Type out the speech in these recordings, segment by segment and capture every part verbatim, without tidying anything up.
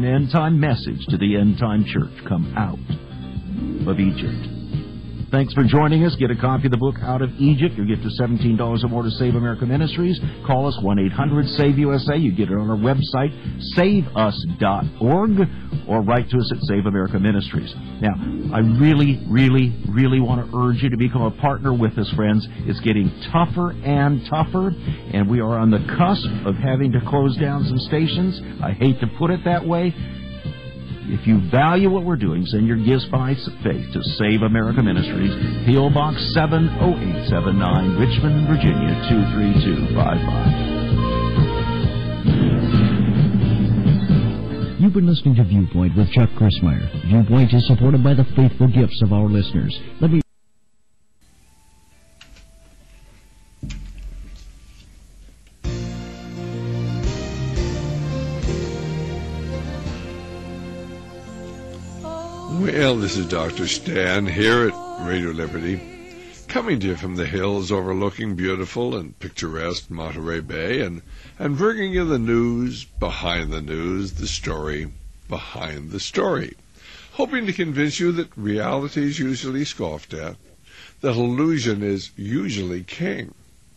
end-time message to the end-time church come out of Egypt. Thanks for joining us. Get a copy of the book Out of Egypt. You'll get to seventeen dollars or more to Save America Ministries. Call us one eight hundred save U S A. You get it on our website, save us dot org, or write to us at Save America Ministries. Now, I really, really, really want to urge you to become a partner with us, friends. It's getting tougher and tougher, and we are on the cusp of having to close down some stations. I hate to put it that way. If you value what we're doing, send your gifts by faith to Save America Ministries, P O Box seven oh eight seven nine, Richmond, Virginia two three two five five. You've been listening to Viewpoint with Chuck Crismier. Viewpoint is supported by the faithful gifts of our listeners. Let me Well, this is Doctor Stan here at Radio Liberty, coming to you from the hills overlooking beautiful and picturesque Monterey Bay, and, and bringing you the news behind the news, the story behind the story, hoping to convince you that reality is usually scoffed at, that illusion is usually king.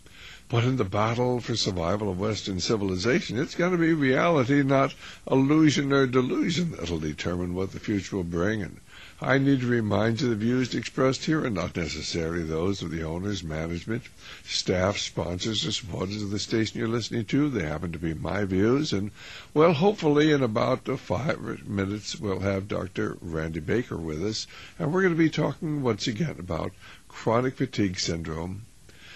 But in the battle for survival of Western civilization, it's going to be reality, not illusion or delusion, that will determine what the future will bring. And I need to remind you the views expressed here are not necessarily those of the owners, management, staff, sponsors, or supporters of the station you're listening to. They happen to be my views. And, well, hopefully in about uh, five minutes we'll have Doctor Randy Baker with us. And we're going to be talking once again about chronic fatigue syndrome,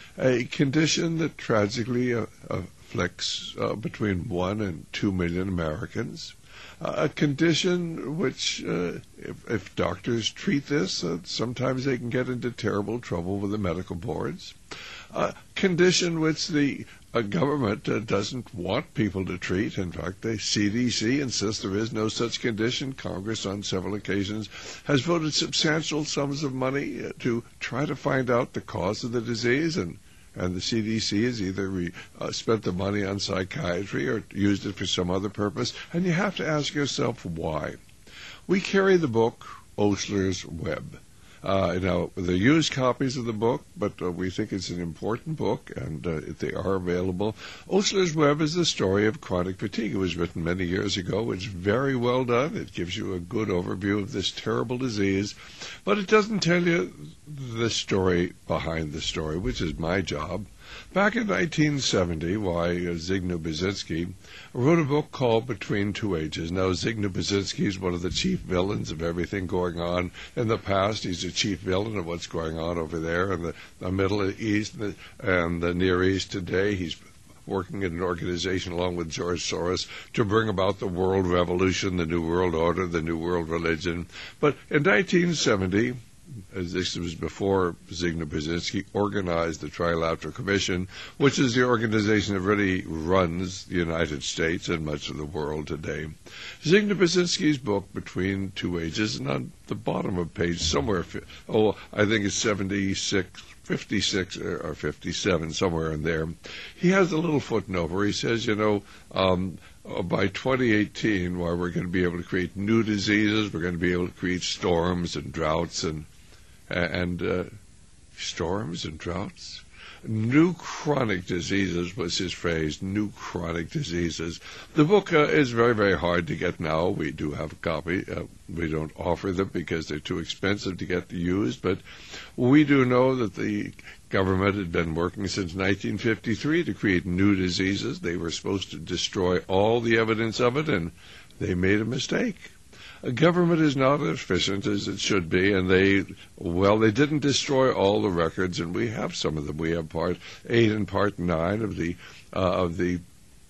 a condition that tragically uh, afflicts uh, between one and two million Americans. Uh, a condition which, uh, if, if doctors treat this, uh, sometimes they can get into terrible trouble with the medical boards. A condition which the uh, government uh, doesn't want people to treat. In fact, the C D C insists there is no such condition. Congress, on several occasions, has voted substantial sums of money uh, to try to find out the cause of the disease, and And the C D C has either re, uh, spent the money on psychiatry or used it for some other purpose. And you have to ask yourself why. We carry the book Osler's Web. Uh, now, they're used copies of the book, but uh, we think it's an important book, and uh, they are available. Osler's Web is the story of chronic fatigue. It was written many years ago. It's very well done. It gives you a good overview of this terrible disease, but it doesn't tell you the story behind the story, which is my job. Back in nineteen seventy, why, uh, Zygmunt Brzezinski wrote a book called Between Two Ages. Now, Zygmunt Brzezinski is one of the chief villains of everything going on in the past. He's the chief villain of what's going on over there in the, the Middle East and the, and the Near East today. He's working in an organization along with George Soros to bring about the world revolution, the New World Order, the New World Religion. But in nineteen seventy, as this was before Zygmunt Brzezinski organized the Trilateral Commission, which is the organization that really runs the United States and much of the world today. Zygmunt Brzezinski's book, Between Two Ages, and on the bottom of page somewhere, oh, I think it's seventy-six, fifty-six or fifty-seven, somewhere in there, he has a little footnote where he says, you know, um, by twenty eighteen, why we're going to be able to create new diseases, we're going to be able to create storms and droughts and and uh, storms and droughts. New chronic diseases was his phrase, new chronic diseases. The book uh, is very, very hard to get now. We do have a copy. Uh, we don't offer them because they're too expensive to get used, but we do know that the government had been working since nineteen fifty-three to create new diseases. They were supposed to destroy all the evidence of it, and they made a mistake. A government is not as efficient as it should be, and they, well, they didn't destroy all the records, and we have some of them. We have Part eight and Part nine of the uh, of the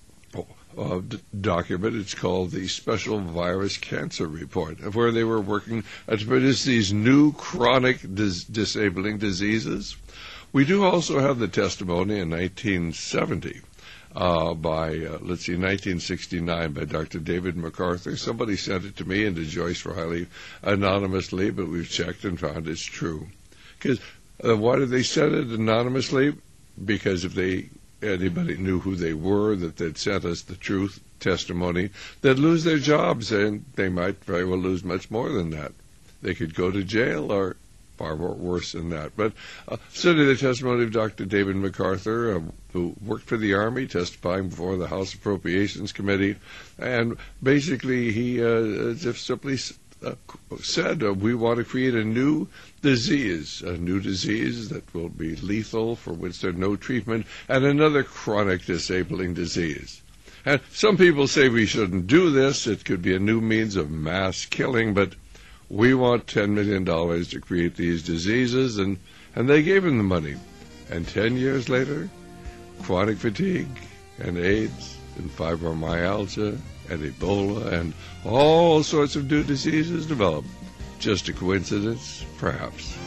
uh, d- document. It's called the Special Virus Cancer Report, of where they were working to produce these new chronic dis- disabling diseases. We do also have the testimony in nineteen seventy. Uh, by, uh, let's see, nineteen sixty-nine by Doctor David MacArthur. Somebody sent it to me and to Joyce Riley anonymously, but we've checked and found it's true. Because uh, why did they send it anonymously? Because if they anybody knew who they were, that they'd sent us the truth, testimony that lose their jobs, and they might very well lose much more than that. They could go to jail or far more worse than that. But uh, certainly the testimony of Doctor David MacArthur, uh, who worked for the Army, testifying before the House Appropriations Committee, and basically he uh, just simply uh, said, uh, we want to create a new disease, a new disease that will be lethal, for which there's no treatment, and another chronic disabling disease. And some people say we shouldn't do this. It could be a new means of mass killing, but we want ten million dollars to create these diseases, and, and they gave him the money. And ten years later, chronic fatigue and AIDS and fibromyalgia and Ebola and all sorts of new diseases developed. Just a coincidence? Perhaps.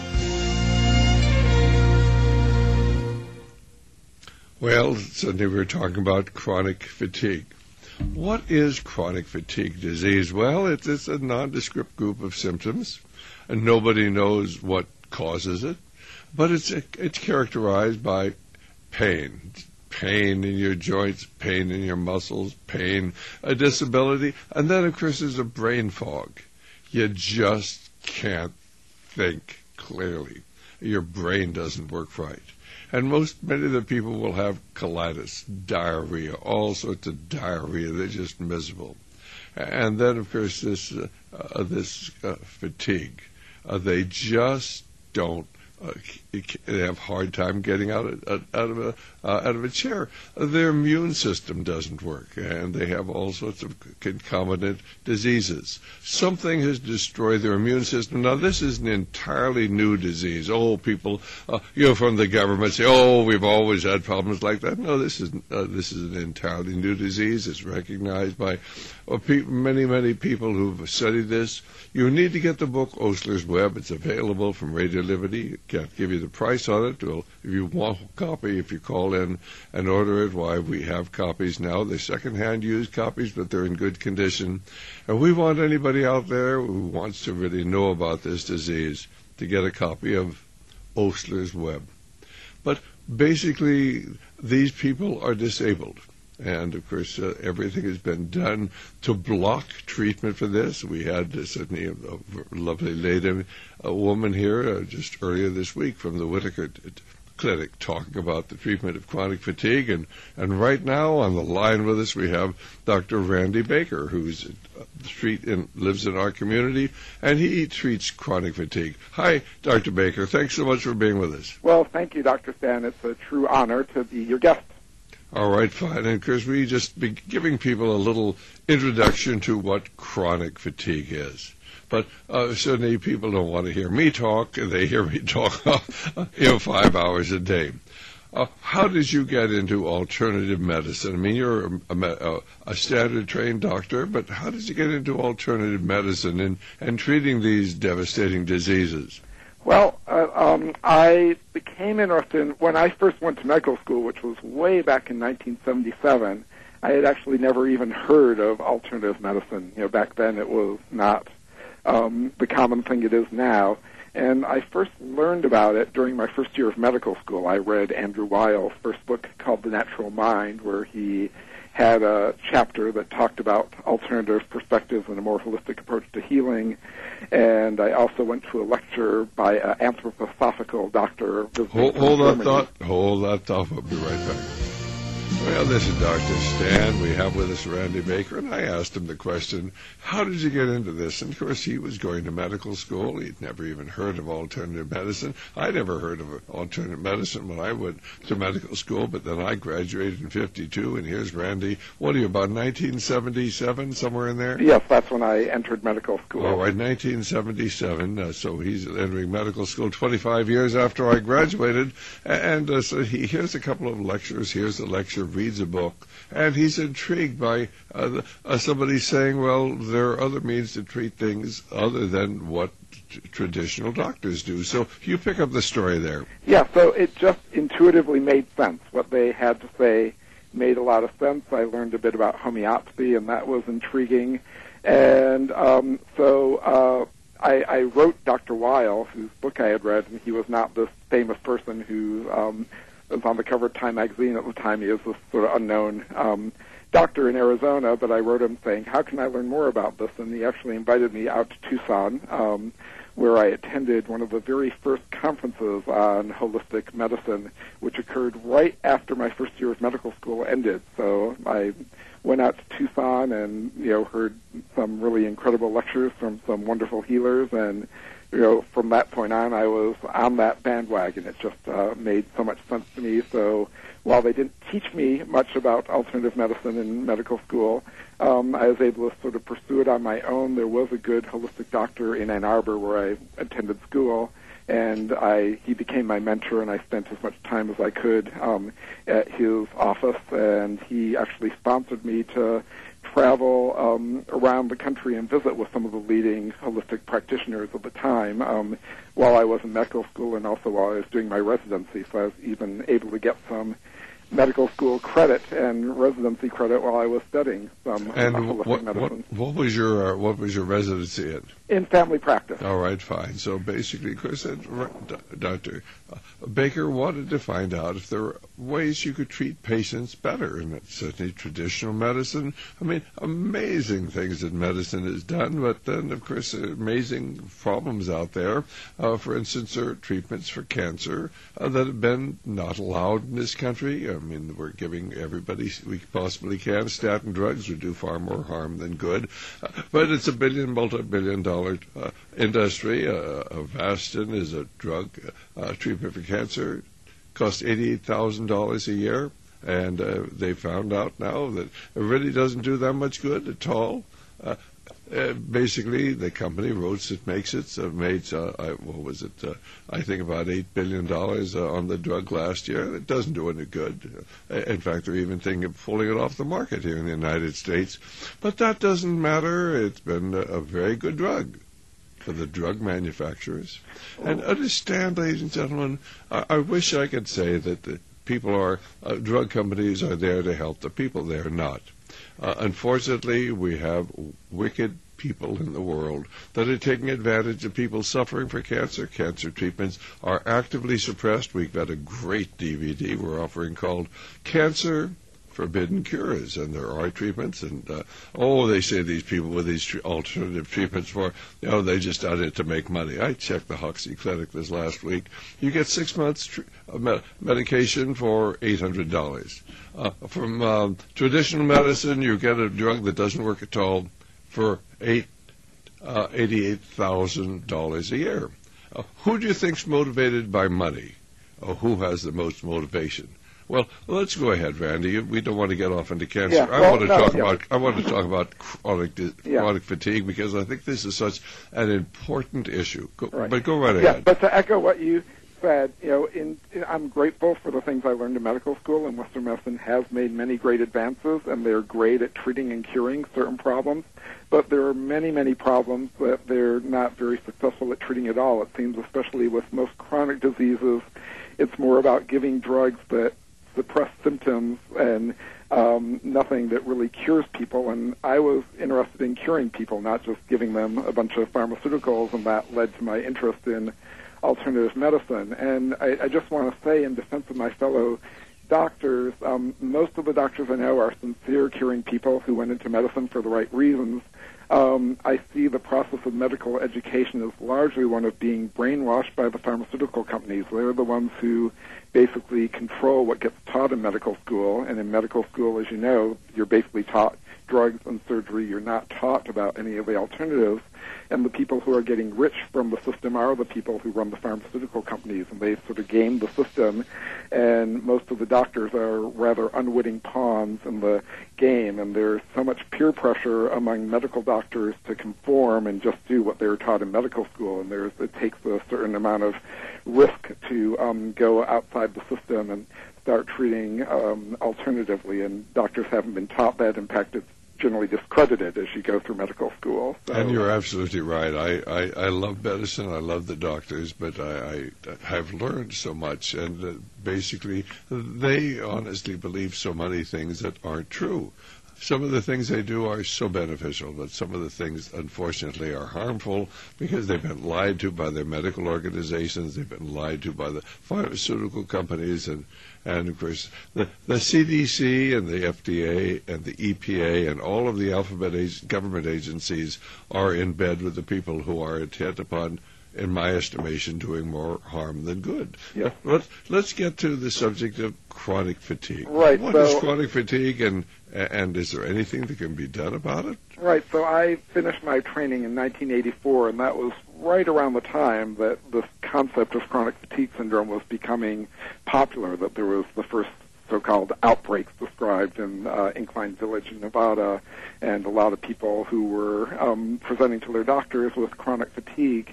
Well, suddenly we're talking about chronic fatigue. What is chronic fatigue disease? Well, it's, it's a nondescript group of symptoms, and nobody knows what causes it, but it's it's characterized by pain, pain in your joints, pain in your muscles, pain, a disability, and then, of course, there's a brain fog. You just can't think clearly. Your brain doesn't work right. And most, many of the people will have colitis, diarrhea, all sorts of diarrhea. They're just miserable. And then, of course, this uh, uh, this uh, fatigue. Uh, they just don't. Uh, they have a hard time getting out of, out of a uh, out of a chair. Their immune system doesn't work, and they have all sorts of concomitant diseases. Something has destroyed their immune system. Now, this is an entirely new disease. Oh, people, uh, you know, from the government say, "Oh, we've always had problems like that." No, this is uh, this is an entirely new disease. It's recognized by uh, pe- many, many people who've studied this. You need to get the book Osler's Web. It's available from Radio Liberty. Can't give you the price on it. Well, if you want a copy, if you call in and order it, why, we have copies now. They're second-hand used copies, but they're in good condition. And we want anybody out there who wants to really know about this disease to get a copy of Osler's Web. But basically, these people are disabled. And, of course, uh, everything has been done to block treatment for this. We had uh, certainly a, a lovely lady, a woman here uh, just earlier this week from the Whitaker t- t- Clinic talking about the treatment of chronic fatigue. And, and right now on the line with us we have Doctor Randy Baker, who's uh, treat in, lives in our community, and he treats chronic fatigue. Hi, Doctor Baker. Thanks so much for being with us. Well, thank you, Doctor Stan. It's a true honor to be your guest. All right, fine. And, Chris, we just be giving people a little introduction to what chronic fatigue is. But uh, certainly people don't want to hear me talk. They hear me talk you know, five hours a day. Uh, how did you get into alternative medicine? I mean, you're a, a, a standard-trained doctor, but how did you get into alternative medicine and, and treating these devastating diseases? Well, uh, um, I became interested in, when I first went to medical school, which was way back in nineteen seventy-seven. I had actually never even heard of alternative medicine. You know, back then it was not um, the common thing it is now. And I first learned about it during my first year of medical school. I read Andrew Weil's first book called The Natural Mind, where he had a chapter that talked about alternative perspectives and a more holistic approach to healing. And I also went to a lecture by an anthroposophical doctor. Hold, hold that thought. Hold that thought. I'll be right back. Well, this is Doctor Stan. We have with us Randy Baker, and I asked him the question, how did you get into this? And, of course, he was going to medical school. He'd never even heard of alternative medicine. I never heard of alternative medicine when I went to medical school, but then I graduated in fifty-two, and here's Randy. What are you, about nineteen seventy-seven, somewhere in there? Yes, that's when I entered medical school. All right, nineteen seventy-seven, uh, so he's entering medical school twenty-five years after I graduated, and uh, so he here's a couple of lectures. Here's a lecture, reads a book, and he's intrigued by uh, the, uh, somebody saying, well, there are other means to treat things other than what t- traditional doctors do. So you pick up the story there. Yeah, so it just intuitively made sense. What they had to say made a lot of sense. I learned a bit about homeopathy, and that was intriguing. And um, so uh, I, I wrote Doctor Weil, whose book I had read, and he was not this famous person who um, was on the cover of Time magazine at the time. He was this sort of unknown um, doctor in Arizona, but I wrote him saying, how can I learn more about this? And he actually invited me out to Tucson, um, where I attended one of the very first conferences on holistic medicine, which occurred right after my first year of medical school ended. So I went out to Tucson and, you know, heard some really incredible lectures from some wonderful healers, and, you know, from that point on, I was on that bandwagon. It just uh, made so much sense to me. So while they didn't teach me much about alternative medicine in medical school, um, I was able to sort of pursue it on my own. There was a good holistic doctor in Ann Arbor where I attended school, and I he became my mentor, and I spent as much time as I could um, at his office, and he actually sponsored me to travel um, around the country and visit with some of the leading holistic practitioners of the time um, while I was in medical school and also while I was doing my residency. So I was even able to get some medical school credit and residency credit while I was studying some and holistic what, medicine. What, what was your uh, what was your residency in? In family practice. All right, fine. So basically, of course, Doctor Baker wanted to find out if there were ways you could treat patients better, and it's certainly traditional medicine. I mean, amazing things that medicine has done, but then, of course, amazing problems out there. Uh, for instance, there are treatments for cancer uh, that have been not allowed in this country. I mean, we're giving everybody we possibly can. Statin drugs would do far more harm than good, uh, but it's a billion, multi-billion dollar Uh, industry. Uh, Avastin is a drug uh, treatment for cancer. Costs eighty-eight thousand dollars a year, and uh, they found out now that it really doesn't do that much good at all. Uh, uh, basically, the company Roche that makes it uh, made uh, I, what was it? Uh, I think about eight billion dollars uh, on the drug last year. It doesn't do any good. Uh, in fact, they're even thinking of pulling it off the market here in the United States. But that doesn't matter. It's been a, a very good drug for the drug manufacturers. And understand, ladies and gentlemen, I, I wish I could say that the people are uh, drug companies are there to help the people. They are not. Uh, unfortunately, we have wicked people in the world that are taking advantage of people suffering for cancer. Cancer treatments are actively suppressed. We've got a great D V D we're offering called Cancer Forbidden Cures, and there are treatments, and uh, oh, they say these people with these tre- alternative treatments for, you know, they just out it to make money. I checked the Hoxie Clinic this last week. You get six months tr- uh, me- medication for eight hundred dollars. Uh, from um, traditional medicine, you get a drug that doesn't work at all for eight, uh, eighty-eight thousand dollars a year. Uh, who do you think's motivated by money? Uh, who has the most motivation? Well, let's go ahead, Randy. We don't want to get off into cancer. Yeah, I well, want to no, talk yeah. about I want to talk about chronic yeah. chronic fatigue, because I think this is such an important issue. Go, Right. But go right yeah, ahead. But to echo what you said, you know, in, in, I'm grateful for the things I learned in medical school, and Western medicine has made many great advances, and they're great at treating and curing certain problems. But there are many, many problems that they're not very successful at treating at all. It seems, especially with most chronic diseases, it's more about giving drugs that suppress symptoms and um, nothing that really cures people. And I was interested in curing people, not just giving them a bunch of pharmaceuticals, and that led to my interest in alternative medicine. And I, I just want to say, in defense of my fellow doctors, um, most of the doctors I know are sincere curing people who went into medicine for the right reasons. Um, I see the process of medical education as largely one of being brainwashed by the pharmaceutical companies. They're the ones who basically control what gets taught in medical school. And in medical school, as you know, you're basically taught drugs and surgery. You're not taught about any of the alternatives. And the people who are getting rich from the system are the people who run the pharmaceutical companies, and they sort of game the system. And most of the doctors are rather unwitting pawns in the game, and there's so much peer pressure among medical doctors to conform and just do what they were taught in medical school. And there's it takes a certain amount of risk to um, go outside the system and start treating um, alternatively. And doctors haven't been taught that. In fact, it's generally discredited as you go through medical school. So. And you're absolutely right. I, I, I love medicine. I love the doctors, but I, I have learned so much. And uh, basically, they honestly believe so many things that aren't true. some of the things they do are so beneficial, but some of the things, unfortunately, are harmful because they've been lied to by their medical organizations, they've been lied to by the pharmaceutical companies, and, and of course, the, the C D C and the F D A and the E P A and all of the alphabet ag- government agencies are in bed with the people who are intent upon, in my estimation, doing more harm than good. Yes. Let's, let's get to the subject of chronic fatigue. Right. What so, is chronic fatigue, and and is there anything that can be done about it? Right. So I finished my training in nineteen eighty-four, and that was right around the time that this concept of chronic fatigue syndrome was becoming popular, that there was the first so-called outbreaks described in uh, Incline Village in Nevada, and a lot of people who were um, presenting to their doctors with chronic fatigue.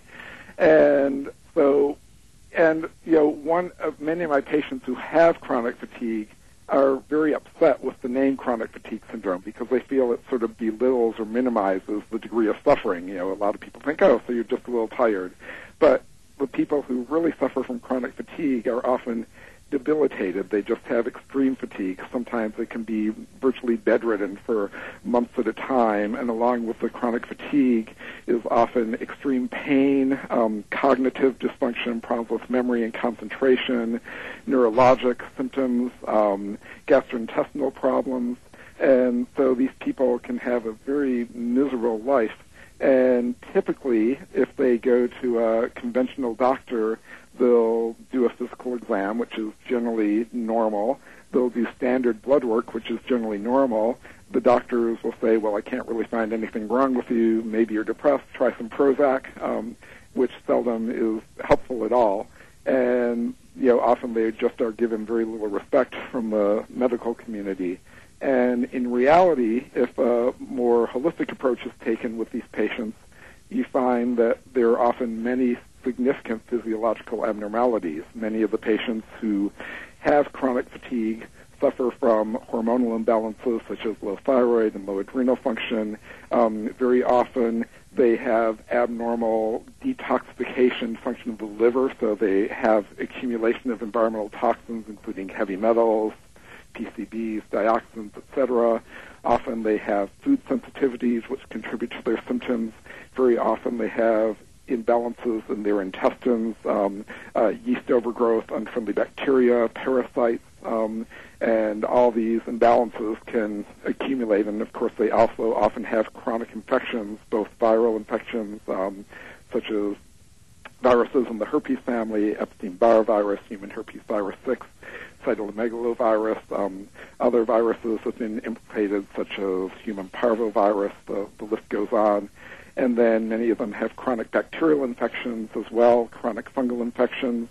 And so, and, you know, one of many of my patients who have chronic fatigue are very upset with the name chronic fatigue syndrome because they feel it sort of belittles or minimizes the degree of suffering. You know, a lot of people think, oh, so you're just a little tired. But the people who really suffer from chronic fatigue are often debilitated. They just have extreme fatigue. Sometimes they can be virtually bedridden for months at a time, and along with the chronic fatigue is often extreme pain, um, cognitive dysfunction, problems with memory and concentration, neurologic symptoms, um, gastrointestinal problems, and so these people can have a very miserable life. And typically, if they go to a conventional doctor, they'll do a physical exam, which is generally normal. They'll do standard blood work, which is generally normal. The doctors will say, well, I can't really find anything wrong with you. Maybe you're depressed. Try some Prozac, um, which seldom is helpful at all. And, you know, often they just are given very little respect from the medical community. And in reality, if a more holistic approach is taken with these patients, you find that there are often many significant physiological abnormalities. Many of the patients who have chronic fatigue suffer from hormonal imbalances such as low thyroid and low adrenal function. Um, very often they have abnormal detoxification function of the liver, so they have accumulation of environmental toxins, including heavy metals, P C Bs, dioxins, et cetera. Often they have food sensitivities which contribute to their symptoms. Very often they have imbalances in their intestines, um, uh, yeast overgrowth, unfriendly bacteria, parasites, um, and all these imbalances can accumulate. And, of course, they also often have chronic infections, both viral infections, um, such as viruses in the herpes family, Epstein-Barr virus, human herpes virus six, cytomegalovirus, um, other viruses have been implicated, such as human parvovirus, the, the list goes on. And then many of them have chronic bacterial infections as well, chronic fungal infections.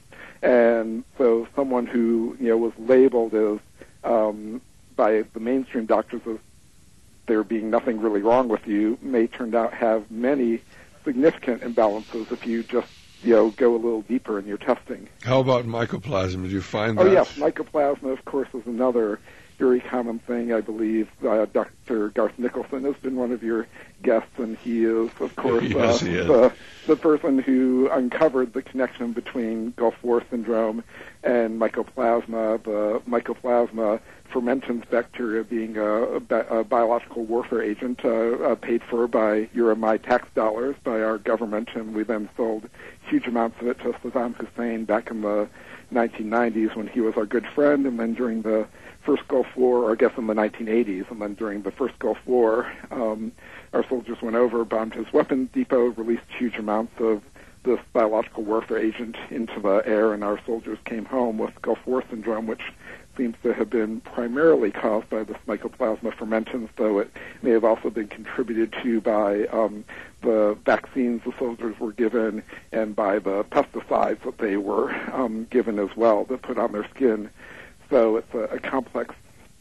And so someone who, you know, was labeled as, um, by the mainstream doctors as there being nothing really wrong with you may turn out have many significant imbalances if you just, you know, go a little deeper in your testing. How about mycoplasma? Do you find that? Oh, yes. Mycoplasma, of course, is another very common thing. I believe uh, Doctor Garth Nicholson has been one of your guests, and he is, of course, yes, uh, he is. The, the person who uncovered the connection between Gulf War syndrome and mycoplasma, the mycoplasma fermentans bacteria being a, a, a biological warfare agent uh, uh, paid for by your and my tax dollars by our government, and we then sold huge amounts of it to Saddam Hussein back in the nineteen nineties when he was our good friend, and then during the first Gulf War, or I guess in the nineteen eighties, and then during the first Gulf War, um, our soldiers went over, bombed his weapons depot, released huge amounts of this biological warfare agent into the air, and our soldiers came home with Gulf War syndrome, which seems to have been primarily caused by this mycoplasma fermentans, though it may have also been contributed to by um, the vaccines the soldiers were given and by the pesticides that they were um, given as well that put on their skin. So it's a, a complex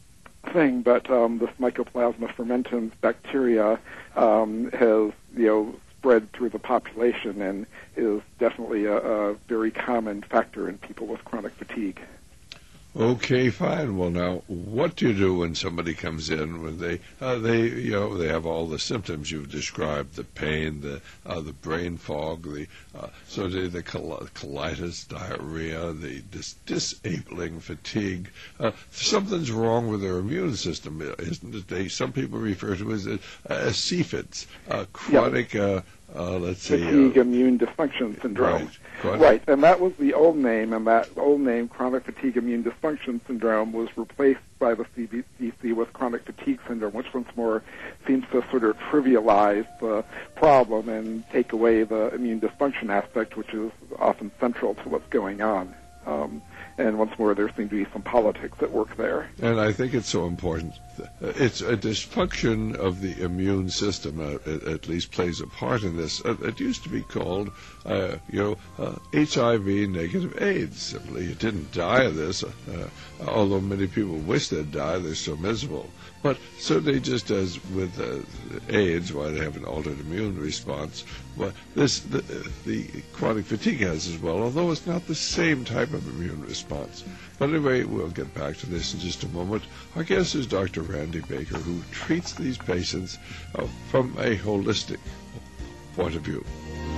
thing, but um, this mycoplasma fermentans bacteria um, has, you know, spread through the population and is definitely a, a very common factor in people with chronic fatigue. Okay, fine. Well, now, what do you do when somebody comes in when they uh, they you know they have all the symptoms you've described: the pain, the uh, the brain fog, the uh, so the, the col- colitis, diarrhea, the dis- disabling fatigue. Uh, something's wrong with their immune system, isn't it? They some people refer to it as uh, C F I Ds, uh, chronic. Yep. Uh, Uh, let's see. Fatigue uh, immune dysfunction syndrome. Right. Right, and that was the old name, and that old name, chronic fatigue immune dysfunction syndrome, was replaced by the C D C with chronic fatigue syndrome, which once more seems to sort of trivialize the problem and take away the immune dysfunction aspect, which is often central to what's going on. Um, and once more, there seem to be some politics at work there. And I think it's so important. It's a dysfunction of the immune system, uh, it, at least plays a part in this. Uh, it used to be called, uh, you know, uh, H I V negative AIDS. Simply, you didn't die of this, uh, although many people wish they'd die. They're so miserable. But certainly, just as with uh, AIDS, why they have an altered immune response, well, this the, the chronic fatigue has as well, although it's not the same type of immune response. But anyway, we'll get back to this in just a moment. Our guest is Doctor Randy Baker, who treats these patients uh, from a holistic point of view.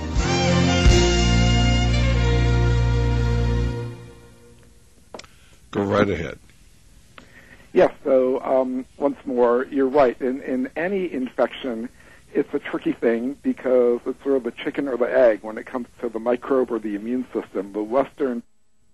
Go right ahead. Yes, so um, once more, you're right. In, in any infection, it's a tricky thing because it's sort of the chicken or the egg when it comes to the microbe or the immune system. The Western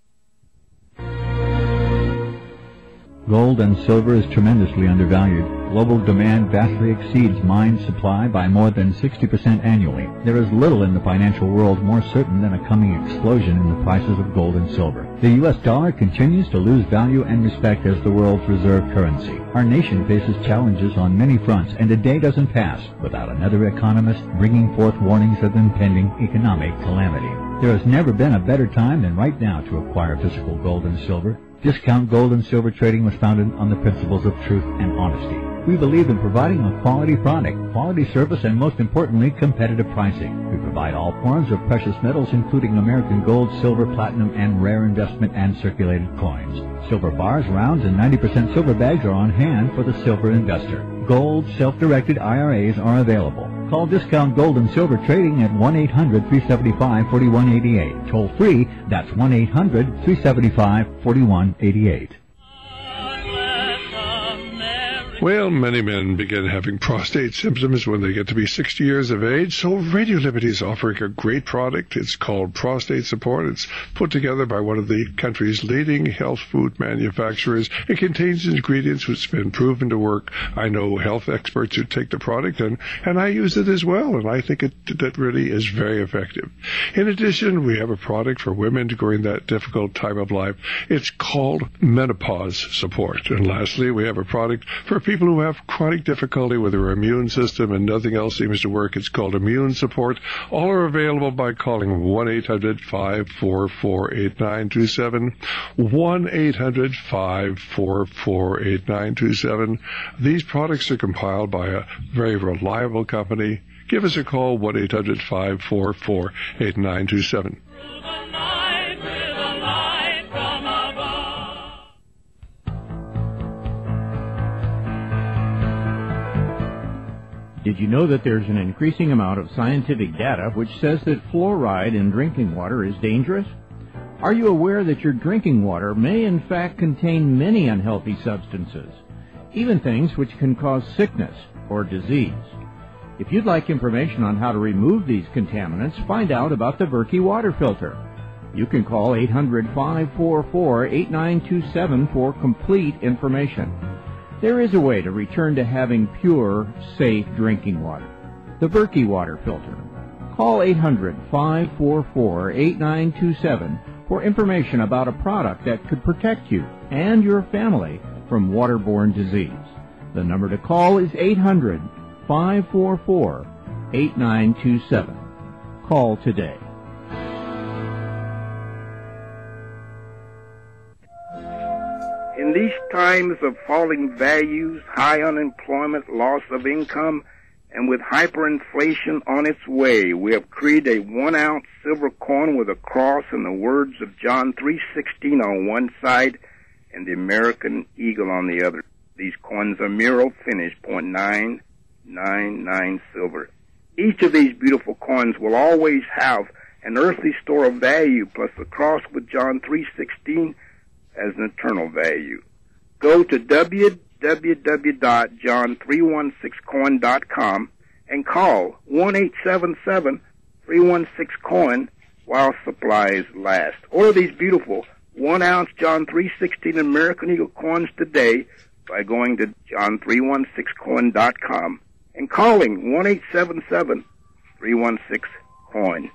Gold and silver is tremendously undervalued. Global demand vastly exceeds mine supply by more than sixty percent annually. There is little in the financial world more certain than a coming explosion in the prices of gold and silver. The U S dollar continues to lose value and respect as the world's reserve currency. Our nation faces challenges on many fronts, and a day doesn't pass without another economist bringing forth warnings of impending economic calamity. There has never been a better time than right now to acquire physical gold and silver. Discount Gold and Silver Trading was founded on the principles of truth and honesty. We believe in providing a quality product, quality service, and most importantly, competitive pricing. We provide all forms of precious metals, including American gold, silver, platinum, and rare investment and circulated coins. Silver bars, rounds, and ninety percent silver bags are on hand for the silver investor. Gold, self-directed I R As are available. Call Discount Gold and Silver Trading at one eight hundred, three seven five, four one eight eight. Toll free, that's one eight hundred, three seven five, four one eight eight. Well, many men begin having prostate symptoms when they get to be sixty years of age, so Radio Liberty is offering a great product. It's called Prostate Support. It's put together by one of the country's leading health food manufacturers. It contains ingredients which have been proven to work. I know health experts who take the product, and, and I use it as well, and I think it that really is very effective. In addition, we have a product for women during that difficult time of life. It's called Menopause Support. And lastly, we have a product for people who have chronic difficulty with their immune system and nothing else seems to work. It's called Immune Support. All are available by calling one eight hundred, five four four, eight nine two seven, one eight hundred, five four four, eight nine two seven. These products are compiled by a very reliable company. Give us a call, one eight hundred, five four four, eight nine two seven. Did you know that there's an increasing amount of scientific data which says that fluoride in drinking water is dangerous? Are you aware that your drinking water may in fact contain many unhealthy substances, even things which can cause sickness or disease? If you'd like information on how to remove these contaminants, find out about the Berkey water filter. You can call eight hundred, five four four, eight nine two seven for complete information. There is a way to return to having pure, safe drinking water. The Berkey water filter. Call eight hundred, five four four, eight nine two seven for information about a product that could protect you and your family from waterborne disease. The number to call is eight hundred, five four four, eight nine two seven. Call today. In these times of falling values, high unemployment, loss of income, and with hyperinflation on its way, we have created a one-ounce silver coin with a cross and the words of John three sixteen on one side and the American Eagle on the other. These coins are Miro finish, point nine nine nine silver. Each of these beautiful coins will always have an earthly store of value, plus the cross with John three sixteen as an eternal value. Go to w w w dot john three one six coin dot com and call one eight seven seven, three one six coin while supplies last. Order these beautiful one ounce John three sixteen American Eagle coins today by going to john three one six coin dot com and calling one eight seven seven, three one six coin.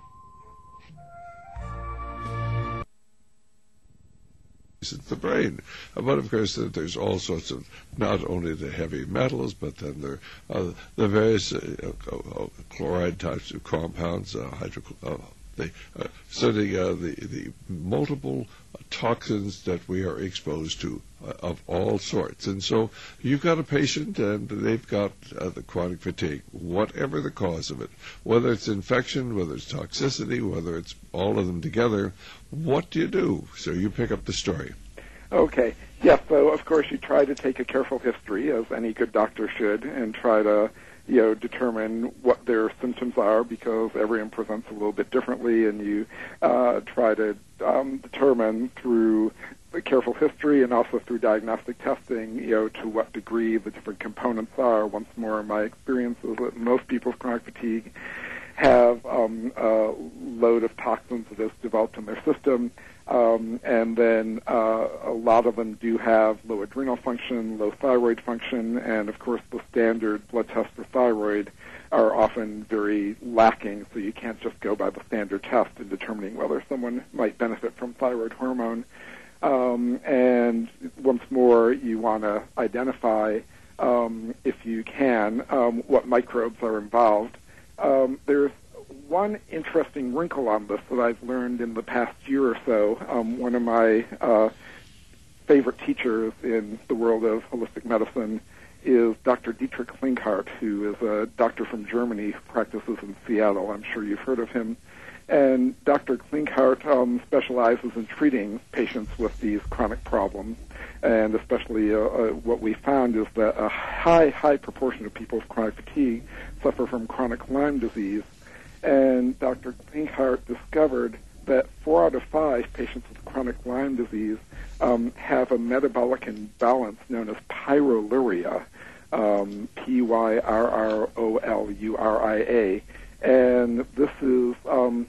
The brain, but of course there's all sorts of, not only the heavy metals, but then there are the various uh, uh, chloride types of compounds, uh, hydro, uh, the, uh, certainly uh, the the multiple toxins that we are exposed to uh, of all sorts. And so you've got a patient and they've got uh, the chronic fatigue, whatever the cause of it, whether it's infection, whether it's toxicity, whether it's all of them together. What do you do? So you pick up the story. Okay. Yes, so of course you try to take a careful history, as any good doctor should, and try to, you know, determine what their symptoms are, because everyone presents a little bit differently, and you uh, try to um, determine through the careful history and also through diagnostic testing, you know, to what degree the different components are. Once more, my experience is that most people with chronic fatigue have um, a load of toxins that has developed in their system, um, and then uh, a lot of them do have low adrenal function, low thyroid function, and of course the standard blood tests for thyroid are often very lacking, so you can't just go by the standard test in determining whether someone might benefit from thyroid hormone. Um, and once more, you want to identify, um, if you can, um, what microbes are involved. Um, there's one interesting wrinkle on this that I've learned in the past year or so. Um, one of my uh, favorite teachers in the world of holistic medicine is Doctor Dietrich Klinghardt, who is a doctor from Germany who practices in Seattle. I'm sure you've heard of him. And Doctor Klinghardt um, specializes in treating patients with these chronic problems. And especially uh, uh, what we found is that a high, high proportion of people with chronic fatigue suffer from chronic Lyme disease. And Doctor Klinghardt discovered that four out of five patients with chronic Lyme disease um, have a metabolic imbalance known as pyroluria, um, P Y R R O L U R I A. And this is um,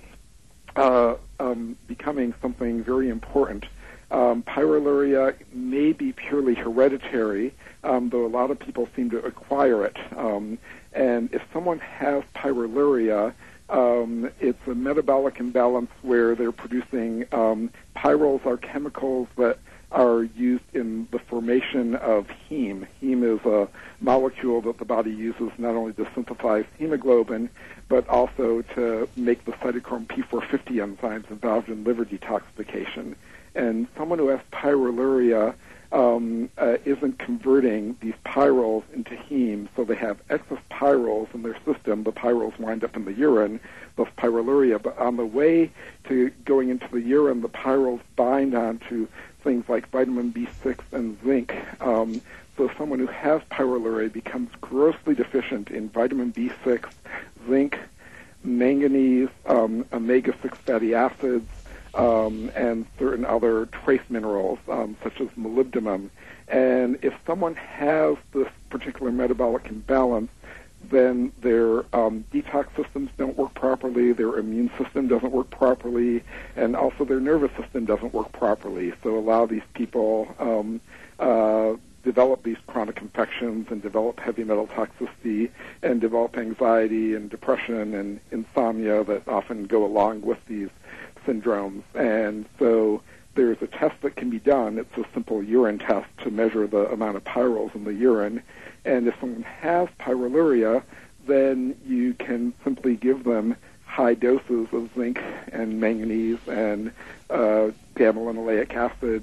uh, um, becoming something very important. Um, pyroluria may be purely hereditary, um, though a lot of people seem to acquire it. Um, and if someone has pyroluria, um, it's a metabolic imbalance where they're producing um, pyrols are chemicals that are used in the formation of heme. Heme is a molecule that the body uses not only to synthesize hemoglobin, but also to make the cytochrome P four fifty enzymes involved in liver detoxification. And someone who has pyroluria um, uh, isn't converting these pyrols into heme, so they have excess pyrols in their system. The pyrols wind up in the urine, thus pyroluria. But on the way to going into the urine, the pyrols bind onto things like vitamin B six and zinc. Um, so someone who has pyroluria becomes grossly deficient in vitamin B six, zinc, manganese, um, omega six fatty acids, Um, and certain other trace minerals, um, such as molybdenum. And if someone has this particular metabolic imbalance, then their um, detox systems don't work properly, their immune system doesn't work properly, and also their nervous system doesn't work properly. So a lot of these people um, uh, develop these chronic infections and develop heavy metal toxicity and develop anxiety and depression and insomnia that often go along with these syndromes. And so there's a test that can be done. It's a simple urine test to measure the amount of pyrols in the urine. And if someone has pyroluria, then you can simply give them high doses of zinc and manganese and uh, gamma-linoleic acid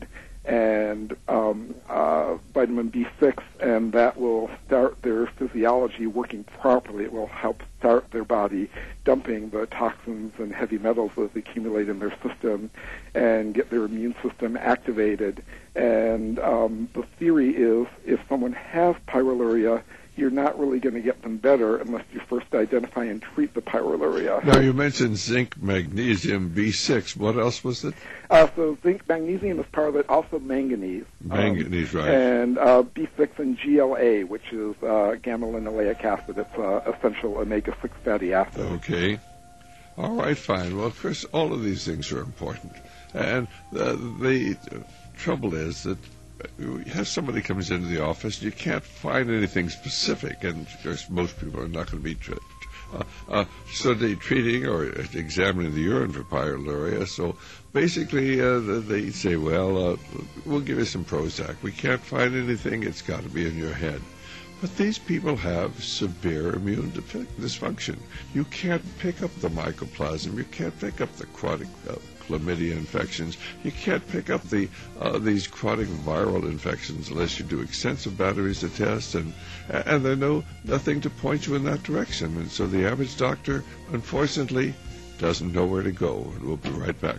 and um, uh, vitamin B six, and that will start their physiology working properly. It will help start their body dumping the toxins and heavy metals that accumulate in their system and get their immune system activated. And um, the theory is if someone has pyroluria, you're not really going to get them better unless you first identify and treat the pyroluria. Now, you mentioned zinc, magnesium, B six. What else was it? Uh, so zinc, magnesium is part of it, also manganese. Manganese, um, right. And uh, B six and G L A, which is uh, gamma-linoleic acid. It's uh, essential omega six fatty acid. Okay. All right, fine. Well, Chris, all of these things are important. And uh, the trouble is that you have somebody comes into the office, you can't find anything specific, and of course most people are not going to be tra- uh, uh, so they treating or examining the urine for pyroluria. So basically uh, they say, well, uh, we'll give you some Prozac. We can't find anything. It's got to be in your head. But these people have severe immune dysfunction. You can't pick up the mycoplasma. You can't pick up the chronic uh, chlamydia infections. You can't pick up the uh, these chronic viral infections unless you do extensive batteries of tests, and and there's no nothing to point you in that direction. And so the average doctor, unfortunately, doesn't know where to go. And we'll be right back.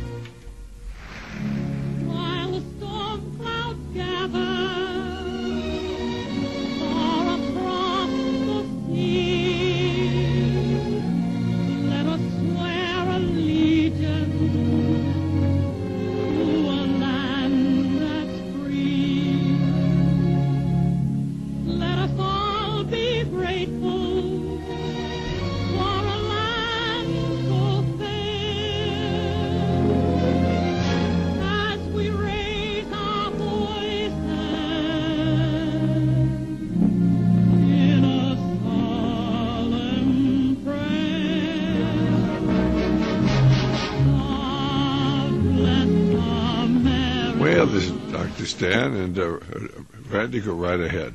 While the storm clouds gather far across the sea, let us swear allegiance to a land that's free. Let us all be grateful for a land so fair, as we raise our voices in a solemn prayer. God bless America. Well, this is Doctor Stan, and uh, Randy, go right ahead.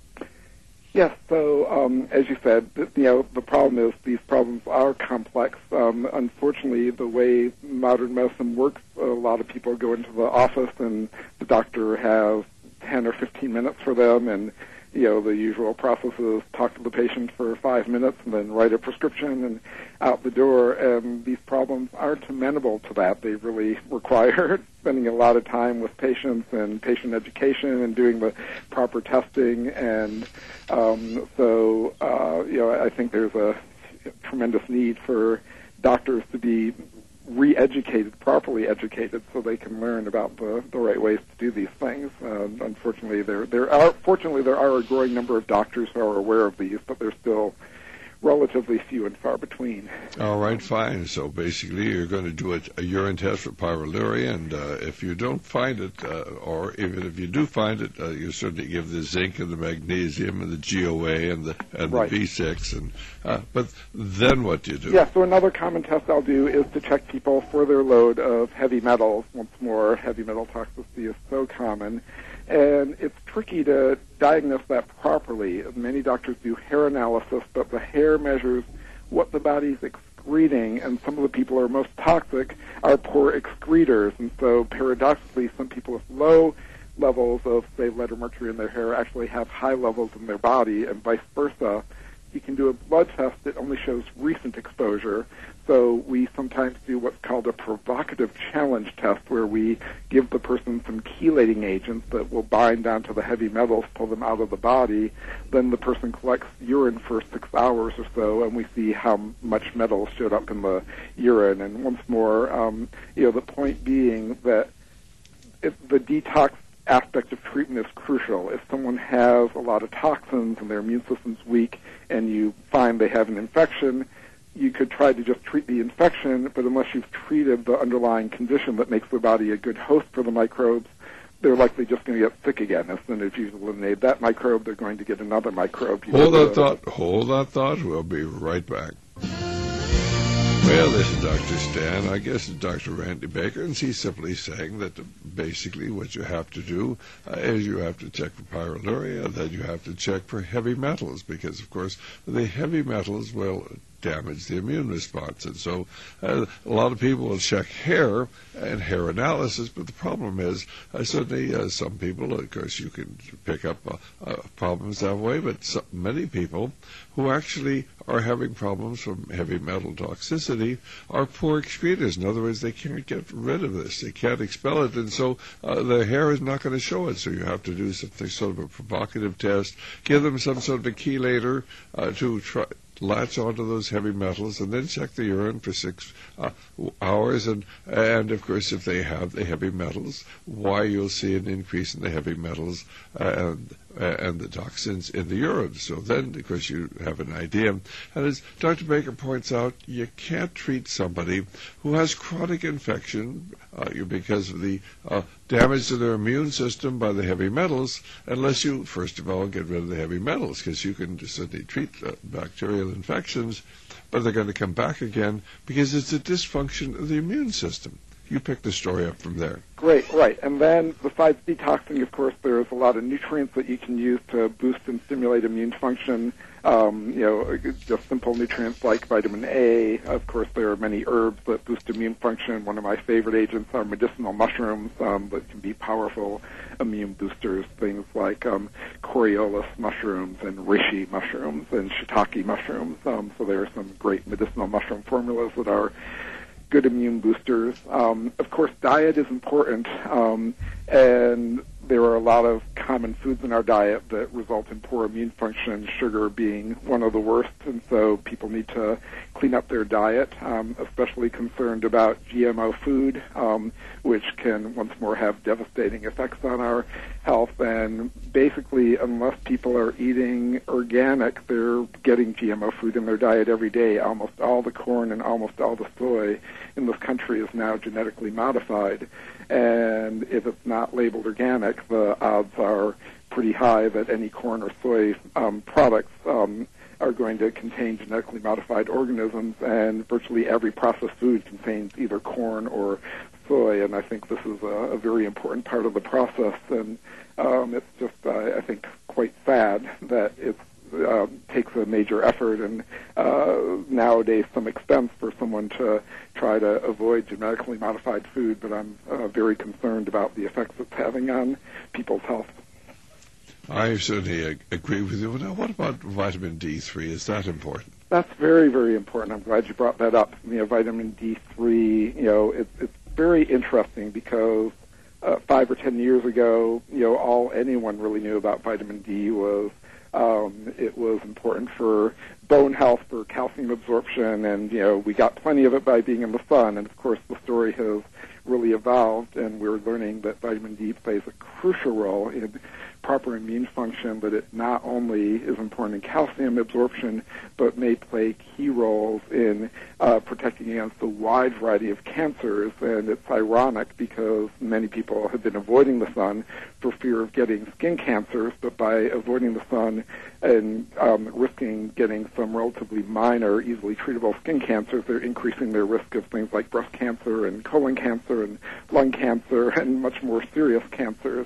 Yes, so um, as you said, th- you know, the problem is these problems are complex. Um, unfortunately, the way modern medicine works, a lot of people go into the office and the doctor has ten or fifteen minutes for them, and you know, the usual process is talk to the patient for five minutes and then write a prescription and out the door. And these problems aren't amenable to that. They really require spending a lot of time with patients and patient education and doing the proper testing. And um, so, uh, you know, I think there's a tremendous need for doctors to be re-educated, properly educated, so they can learn about the, the right ways to do these things. Uh, unfortunately, there there are fortunately there are a growing number of doctors who are aware of these, but they're still relatively few and far between. All right, fine. So basically, you're going to do a, a urine test for pyroluria, and uh, if you don't find it, uh, or even if you do find it, uh, you certainly give the zinc and the magnesium and the G O A and the and Right. the B six. And uh, but then what do you do? Yeah, so another common test I'll do is to check people for their load of heavy metals. Once more, heavy metal toxicity is so common. And it's tricky to diagnose that properly. Many doctors do hair analysis, but the hair measures what the body's excreting, and some of the people who are most toxic are poor excretors. And so paradoxically, some people with low levels of, say, lead or mercury in their hair actually have high levels in their body, and vice versa. You can do a blood test that only shows recent exposure. So we sometimes do what's called a provocative challenge test, where we give the person some chelating agents that will bind down to the heavy metals, pull them out of the body. Then the person collects urine for six hours or so, and we see how much metal showed up in the urine. And once more, um, you know, the point being that if the detox aspect of treatment is crucial. If someone has a lot of toxins and their immune system's weak and you find they have an infection, you could try to just treat the infection, but unless you've treated the underlying condition that makes the body a good host for the microbes, they're likely just going to get sick again. As soon as you've eliminated that microbe, they're going to get another microbe. You Hold know, that thought. Hold that thought. We'll be right back. Well, this is Doctor Stan. I guess it's Doctor Randy Baker, and he's simply saying that basically what you have to do uh, is you have to check for pyroluria, then you have to check for heavy metals, because, of course, the heavy metals, well, damage the immune response. And so uh, a lot of people will check hair and hair analysis, but the problem is uh, certainly uh, some people, of course, you can pick up uh, uh, problems that way, but so, many people who actually are having problems from heavy metal toxicity are poor excretors. In other words, they can't get rid of this. They can't expel it, and so uh, the hair is not going to show it. So you have to do something sort of a provocative test, give them some sort of a chelator uh, to try latch onto those heavy metals, and then check the urine for six uh, hours. And, and, of course, if they have the heavy metals, why you'll see an increase in the heavy metals uh, and, uh, and the toxins in the urine. So then, of course, you have an idea. And as Doctor Baker points out, you can't treat somebody who has chronic infection uh, because of the uh, damage to their immune system by the heavy metals unless you, first of all, get rid of the heavy metals, because you can certainly treat uh, bacterial infections, but they're going to come back again because it's a dysfunction of the immune system. You pick the story up from there. Great, right. And then besides detoxing, of course, there's a lot of nutrients that you can use to boost and stimulate immune function. Um, you know, just simple nutrients like vitamin A. Of course, there are many herbs that boost immune function. One of my favorite agents are medicinal mushrooms um, that can be powerful immune boosters, things like um, Coriolis mushrooms and reishi mushrooms and shiitake mushrooms. Um, so there are some great medicinal mushroom formulas that are good immune boosters. Um, of course, diet is important, um, and there are a lot of common foods in our diet that result in poor immune function, sugar being one of the worst, and so people need to clean up their diet, um, especially concerned about G M O food, um, which can once more have devastating effects on our health. And basically, unless people are eating organic, they're getting G M O food in their diet every day. Almost all the corn and almost all the soy in this country is now genetically modified. And if it's not labeled organic, the odds are pretty high that any corn or soy um, products um, are going to contain genetically modified organisms, and virtually every processed food contains either corn or soy, and I think this is a, a very important part of the process, and um, it's just, uh, I think, quite sad that it uh, takes a major effort and uh, nowadays some expense for someone to try to avoid genetically modified food, but I'm uh, very concerned about the effects it's having on people's health. I certainly agree with you. Now, what about vitamin D three? Is that important? That's very, very important. I'm glad you brought that up. You know, vitamin D three, you know, it, it's very interesting because uh, five or ten years ago, you know, all anyone really knew about vitamin D was um, it was important for bone health, for calcium absorption, and, you know, we got plenty of it by being in the sun. And, of course, the story has really evolved, and we're learning that vitamin D plays a crucial role in proper immune function, but it not only is important in calcium absorption, but may play key roles in uh, protecting against a wide variety of cancers. And it's ironic because many people have been avoiding the sun for fear of getting skin cancers, but by avoiding the sun and um, risking getting some relatively minor, easily treatable skin cancers, they're increasing their risk of things like breast cancer and colon cancer and lung cancer and much more serious cancers.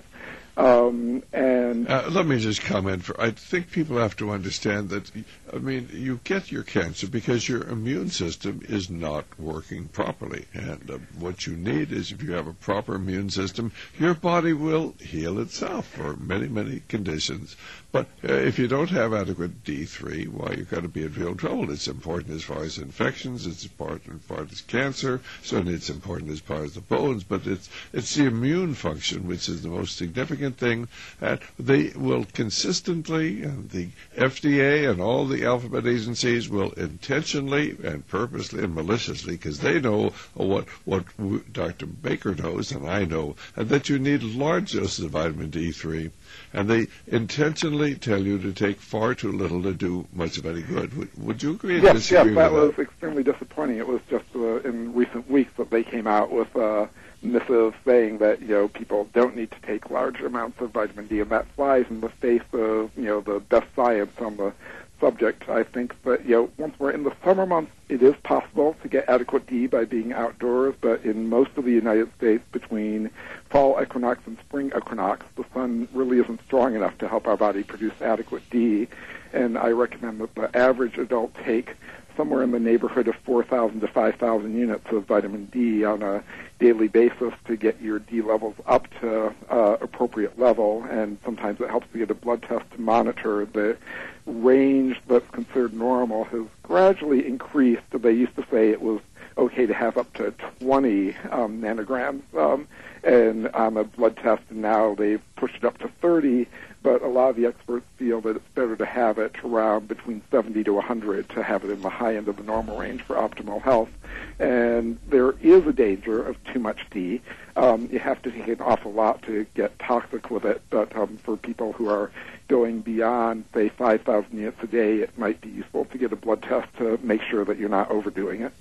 Um, and uh, let me just comment. For I think people have to understand that, I mean, you get your cancer because your immune system is not working properly. And uh, what you need is, if you have a proper immune system, your body will heal itself for many, many conditions. But uh, if you don't have adequate D three, well, you're going to be in real trouble. It's important as far as infections. It's important as far as cancer. Certainly it's important as far as the bones. But it's it's the immune function which is the most significant thing. And they will consistently, and the F D A and all the alphabet agencies will intentionally and purposely and maliciously, because they know what what Doctor Baker knows and I know, and that you need large doses of vitamin D three. And they intentionally tell you to take far too little to do much of any good. Would, would you agree? Yes, disagree yes, that with was extremely disappointing. It was just uh, in recent weeks that they came out with a missive saying that, you know, people don't need to take large amounts of vitamin D, and that flies in the face of, you know, the best science on the subject. I think that, you know, once we're in the summer months, it is possible to get adequate D by being outdoors, but in most of the United States, between fall equinox and spring equinox, the sun really isn't strong enough to help our body produce adequate D. And I recommend that the average adult take somewhere in the neighborhood of four thousand to five thousand units of vitamin D on a daily basis to get your D levels up to uh, appropriate level, and sometimes it helps to get a blood test to monitor. The range that's considered normal has gradually increased. They used to say it was okay to have up to twenty um, nanograms um, and on a blood test, and now they've pushed it up to thirty, but a lot of the experts feel that it's better to have it around between seventy to one hundred to have it in the high end of the normal range for optimal health. And there is a danger of too much D. Um, you have to take an awful lot to get toxic with it, but um, for people who are going beyond, say, five thousand units a day, it might be useful to get a blood test to make sure that you're not overdoing it.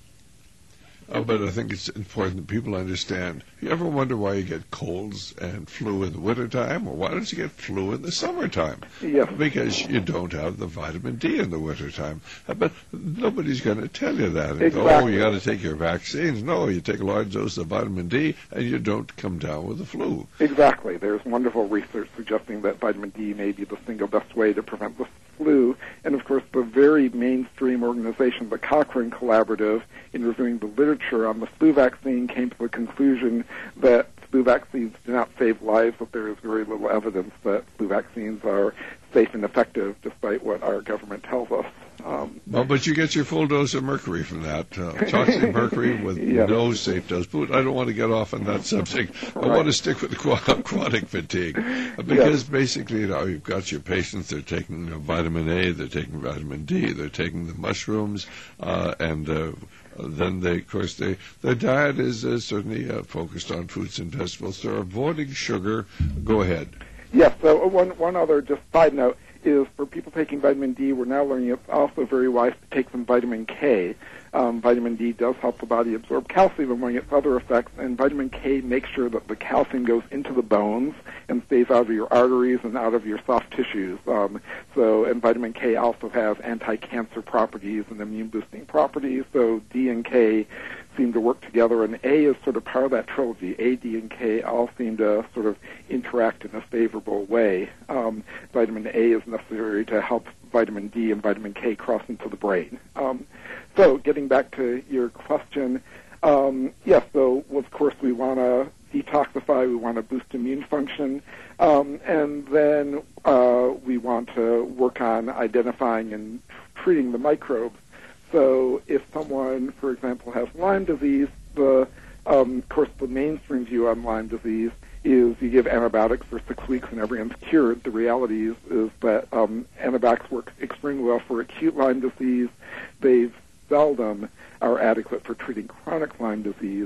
Uh, but I think it's important that people understand. You ever wonder why you get colds and flu in the wintertime? Or why don't you get flu in the summertime? Yes. Because you don't have the vitamin D in the wintertime. Uh, but nobody's going to tell you that. And, Exactly. oh, you got to take your vaccines. No, you take a large dose of vitamin D and you don't come down with the flu. Exactly. There's wonderful research suggesting that vitamin D may be the single best way to prevent the flu. And, of course, the very mainstream organization, the Cochrane Collaborative, in reviewing the literature on the flu vaccine, came to the conclusion that flu vaccines do not save lives, but there is very little evidence that flu vaccines are safe and effective, despite what our government tells us. Um, well, but you get your full dose of mercury from that. Uh, toxic mercury with yeah. no safe dose. But I don't want to get off on that subject. I Right. want to stick with the aqu- aquatic fatigue. Uh, because basically, you know, you've got your patients, they're taking you know, vitamin A, they're taking vitamin D, they're taking the mushrooms, uh, and uh, then they, of course, they, their diet is uh, certainly uh, focused on fruits and vegetables. They're avoiding sugar. Go ahead. Yes, so one, one other just side note is for people taking vitamin D, we're now learning it's also very wise to take some vitamin K. Um, vitamin D does help the body absorb calcium among its other effects, and vitamin K makes sure that the calcium goes into the bones and stays out of your arteries and out of your soft tissues. Um, so, and vitamin K also has anti-cancer properties and immune-boosting properties, so D and K seem to work together, and A is sort of part of that trilogy. A, D, and K all seem to sort of interact in a favorable way. Um, vitamin A is necessary to help vitamin D and vitamin K cross into the brain. Um, so getting back to your question, um, yes, so of course we want to detoxify, we want to boost immune function, um, and then uh, we want to work on identifying and treating the microbes. So if someone, for example, has Lyme disease, the um, of course the mainstream view on Lyme disease is you give antibiotics for six weeks and everyone's cured. The reality is, is that um, antibiotics work extremely well for acute Lyme disease. They seldom are adequate for treating chronic Lyme disease.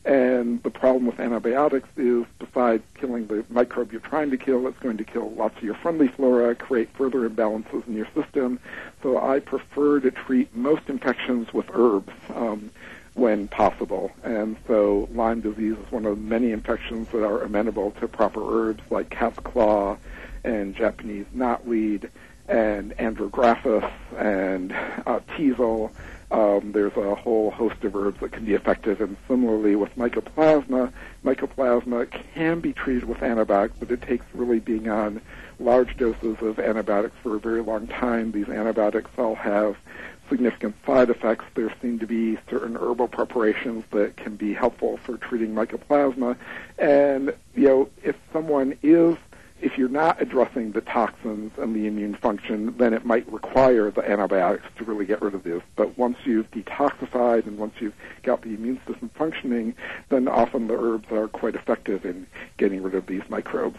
And the problem with antibiotics is, besides killing the microbe you're trying to kill, it's going to kill lots of your friendly flora, create further imbalances in your system. So I prefer to treat most infections with herbs um, when possible. And so Lyme disease is one of many infections that are amenable to proper herbs like cat's claw and Japanese knotweed and andrographis and uh, teasel. Um, there's a whole host of herbs that can be effective, and similarly with mycoplasma, mycoplasma can be treated with antibiotics, but it takes really being on large doses of antibiotics for a very long time. These antibiotics all have significant side effects. There seem to be certain herbal preparations that can be helpful for treating mycoplasma, and, you know, if someone is If you're not addressing the toxins and the immune function, then it might require the antibiotics to really get rid of this. But once you've detoxified and once you've got the immune system functioning, then often the herbs are quite effective in getting rid of these microbes.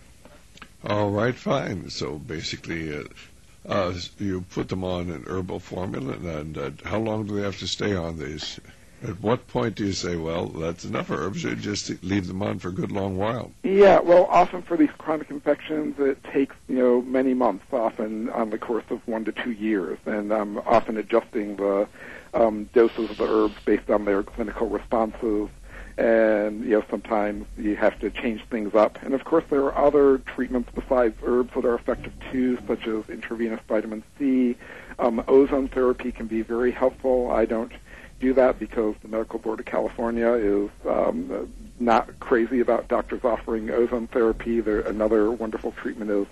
All right, fine. So basically, uh, uh, you put them on an herbal formula, and uh, how long do they have to stay on these? At what point do you say, well, that's enough herbs, and just leave them on for a good long while? Yeah, well, often for these chronic infections, it takes, you know, many months, often on the course of one to two years, and I'm often adjusting the um, doses of the herbs based on their clinical responses, and, you know, sometimes you have to change things up. And, of course, there are other treatments besides herbs that are effective, too, such as intravenous vitamin C. Um, ozone therapy can be very helpful. I don't do that because the Medical Board of California is um, not crazy about doctors offering ozone therapy. There, another wonderful treatment is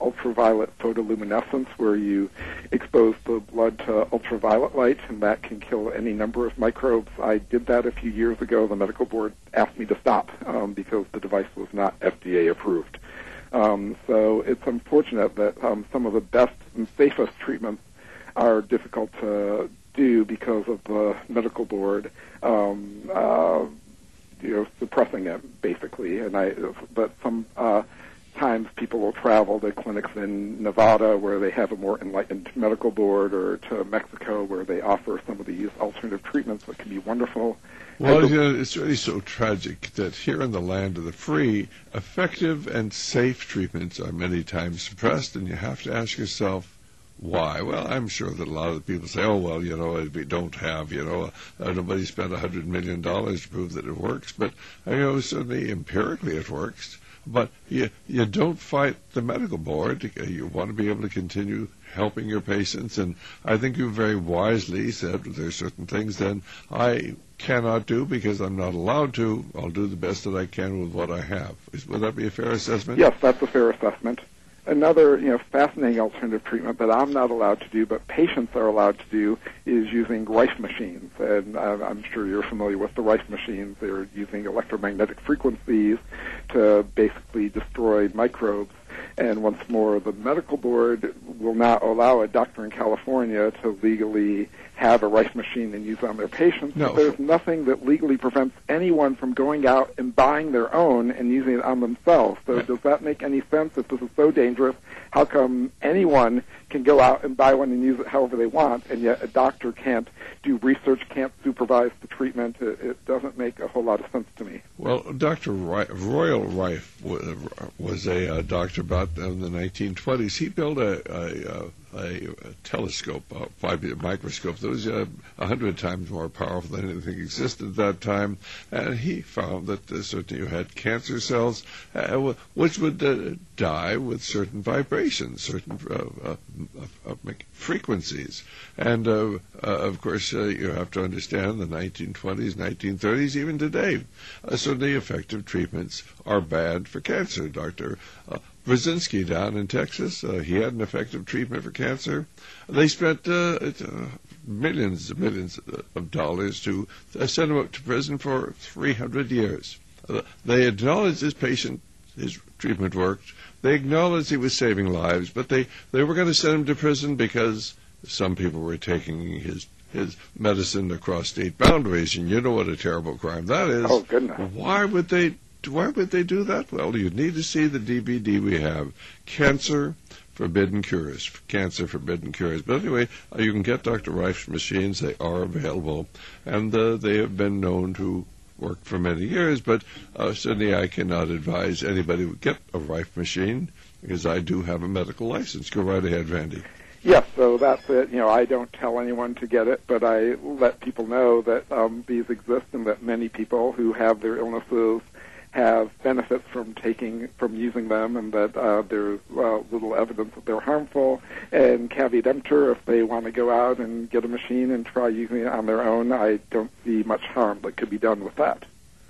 ultraviolet photoluminescence, where you expose the blood to ultraviolet light, and that can kill any number of microbes. I did that a few years ago. The medical board asked me to stop um, because the device was not F D A approved. Um, so it's unfortunate that um, some of the best and safest treatments are difficult to do because of the medical board, um, uh, you know, suppressing it basically. And I, but some uh, times people will travel to clinics in Nevada where they have a more enlightened medical board, or to Mexico where they offer some of these alternative treatments that can be wonderful. Well, you know, it's really so tragic that here in the land of the free, effective and safe treatments are many times suppressed, and you have to ask yourself, why? Well, I'm sure that a lot of the people say, oh, well, you know, we don't have, you know, uh, nobody spent one hundred million dollars to prove that it works. But, you know, certainly empirically it works. But you, you don't fight the medical board. You want to be able to continue helping your patients. And I think you very wisely said there are certain things then I cannot do because I'm not allowed to. I'll do the best that I can with what I have. Is, would that be a fair assessment? Yes, that's a fair assessment. Another, you know, fascinating alternative treatment that I'm not allowed to do, but patients are allowed to do, is using Rife machines. And uh, I'm sure you're familiar with the Rife machines. They're using electromagnetic frequencies to basically destroy microbes. And once more, the medical board will not allow a doctor in California to legally have a Rife machine and use it on their patients. No. But there's nothing that legally prevents anyone from going out and buying their own and using it on themselves. So does that make any sense? If this is so dangerous, how come anyone can go out and buy one and use it however they want, and yet a doctor can't do research, can't supervise the treatment? It, it doesn't make a whole lot of sense to me. Well, Doctor Ri- Royal Rife was, was a uh, doctor about in the nineteen twenties. He built a, a, a, a telescope, a five-meter microscope that was uh, a hundred times more powerful than anything existed at that time, and he found that uh, certainly you had cancer cells uh, which would uh, die with certain vibrations, certain uh, uh, uh, uh, frequencies. And, uh, uh, of course, uh, you have to understand the nineteen twenties, nineteen thirties, even today, uh, certainly effective treatments are bad for cancer. Doctor Uh, Brzezinski down in Texas, uh, he had an effective treatment for cancer. They spent uh, uh, millions and millions of dollars to uh, send him up to prison for three hundred years. Uh, they acknowledged this patient, his treatment worked. They acknowledged he was saving lives, but they, they were going to send him to prison because some people were taking his his medicine across state boundaries, and you know what a terrible crime that is. Oh, goodness. Why would they Why would they do that? Well, you need to see the D V D we have, Cancer, Forbidden Cures. Cancer, Forbidden Cures. But anyway, uh, you can get Doctor Rife's machines. They are available, and uh, they have been known to work for many years. But uh, certainly I cannot advise anybody to get a Rife machine because I do have a medical license. Go right ahead, Randy. Yes, so that's it. You know, I don't tell anyone to get it, but I let people know that um, these exist and that many people who have their illnesses have benefits from taking, from using them, and that uh, there's uh, little evidence that they're harmful. And caveat emptor, if they want to go out and get a machine and try using it on their own, I don't see much harm that could be done with that.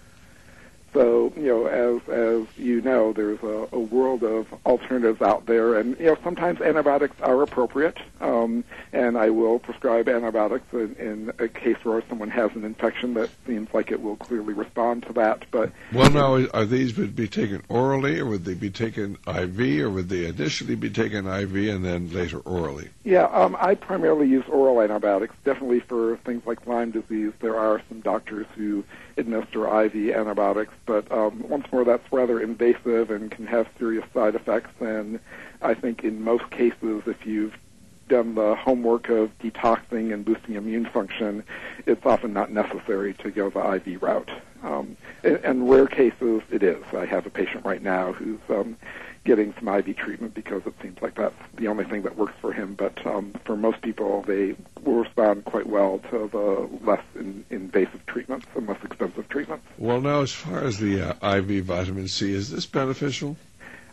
So, you know, as as you know, there's a, a world of alternatives out there, and, you know, sometimes antibiotics are appropriate, um, and I will prescribe antibiotics in, in a case where someone has an infection that seems like it will clearly respond to that. But well, now, are these would be taken orally, or would they be taken I V, or would they initially be taken I V and then later orally? Yeah, um, I primarily use oral antibiotics. Definitely for things like Lyme disease, there are some doctors who administer I V antibiotics, but um, once more, that's rather invasive and can have serious side effects. And I think in most cases, if you've done the homework of detoxing and boosting immune function, it's often not necessary to go the I V route. Um, in, in rare cases, it is. I have a patient right now who's um, getting some I V treatment because it seems like that's the only thing that works for him. But um, for most people, they will respond quite well to the less in, invasive treatments and less expensive treatments. Well, now, as far as the uh, I V vitamin C, is this beneficial?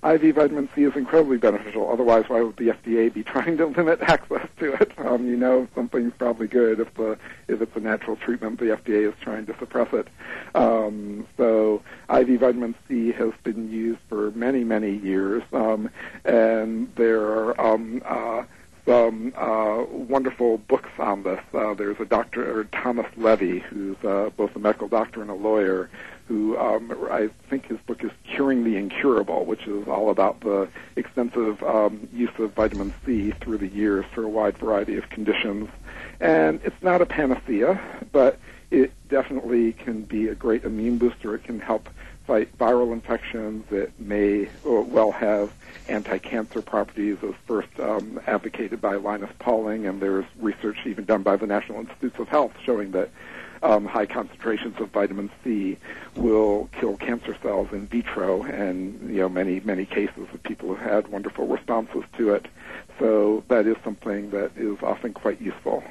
I V vitamin C is incredibly beneficial. Otherwise, why would the F D A be trying to limit access to it? Um, you know, something's probably good if the if it's a natural treatment. The F D A is trying to suppress it. Um, so I V vitamin C has been used for many, many years, um, and there are um, uh, some uh, wonderful books on this. Uh, there's a doctor, Thomas Levy, who's uh, both a medical doctor and a lawyer, who um, I think his book is Curing the Incurable, which is all about the extensive um, use of vitamin C through the years for a wide variety of conditions. And it's not a panacea, but it definitely can be a great immune booster. It can help fight viral infections. It may well have anti-cancer properties, as first um, advocated by Linus Pauling, and there's research even done by the National Institutes of Health showing that Um, high concentrations of vitamin C will kill cancer cells in vitro, and you know many many cases of people have had wonderful responses to it. So that is something that is often quite useful.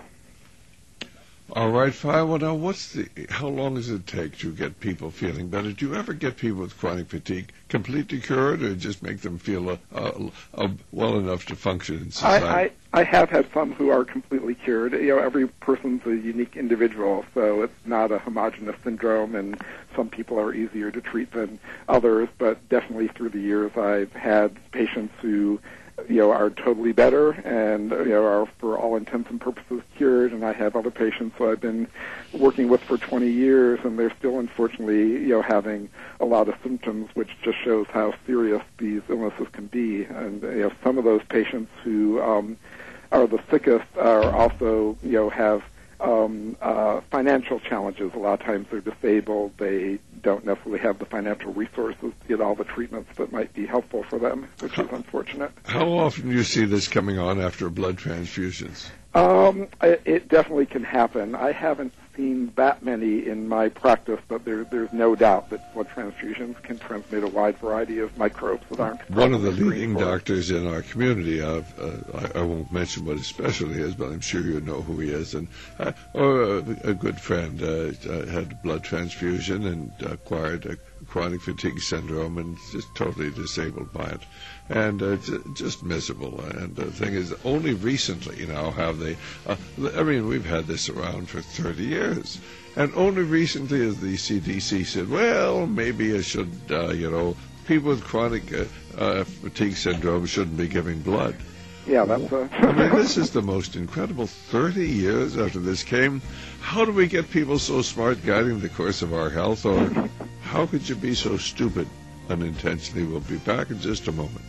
All right, fine. Well, now, what's the? How long does it take to get people feeling better? Do you ever get people with chronic fatigue completely cured, or just make them feel uh, uh, uh, well enough to function in society? I, I, I have had some who are completely cured. You know, every person's a unique individual, so it's not a homogeneous syndrome, and some people are easier to treat than others. But definitely through the years, I've had patients who, you know, are totally better and, you know, are for all intents and purposes cured. And I have other patients who I've been working with for twenty years, and they're still, unfortunately, you know, having a lot of symptoms, which just shows how serious these illnesses can be. And, you know, some of those patients who um, are the sickest are also, you know, have um, uh, financial challenges. A lot of times they're disabled. They don't necessarily have the financial resources to get all the treatments that might be helpful for them, which is unfortunate. How often do you see this coming on after blood transfusions? Um, it, it definitely can happen. I haven't seen that many in my practice, but there, there's no doubt that blood transfusions can transmit a wide variety of microbes that aren't. One of the leading doctors in our community, uh, I, I won't mention what his specialty is, but I'm sure you know who he is, and uh, or a, a good friend uh, uh, had a blood transfusion and acquired a chronic fatigue syndrome and just totally disabled by it, and uh, j- just miserable. And the thing is, only recently now have they, uh, I mean, we've had this around for thirty years, and only recently has the C D C said, well, maybe I should, uh, you know, people with chronic uh, uh, fatigue syndrome shouldn't be giving blood. Yeah, that's a... I mean, this is the most incredible thirty years after this came. How do we get people so smart guiding the course of our health, or how could you be so stupid unintentionally? We'll be back in just a moment.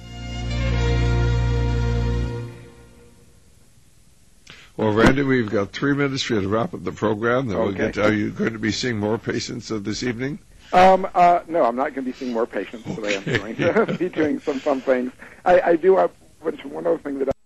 Well, Randy, we've got three minutes for you to wrap up the program. Then we'll Okay. get to, are you going to be seeing more patients uh, this evening? Um, uh, no, I'm not going to be seeing more patients today. I'm going to be doing some fun things. I, I do have one other thing that I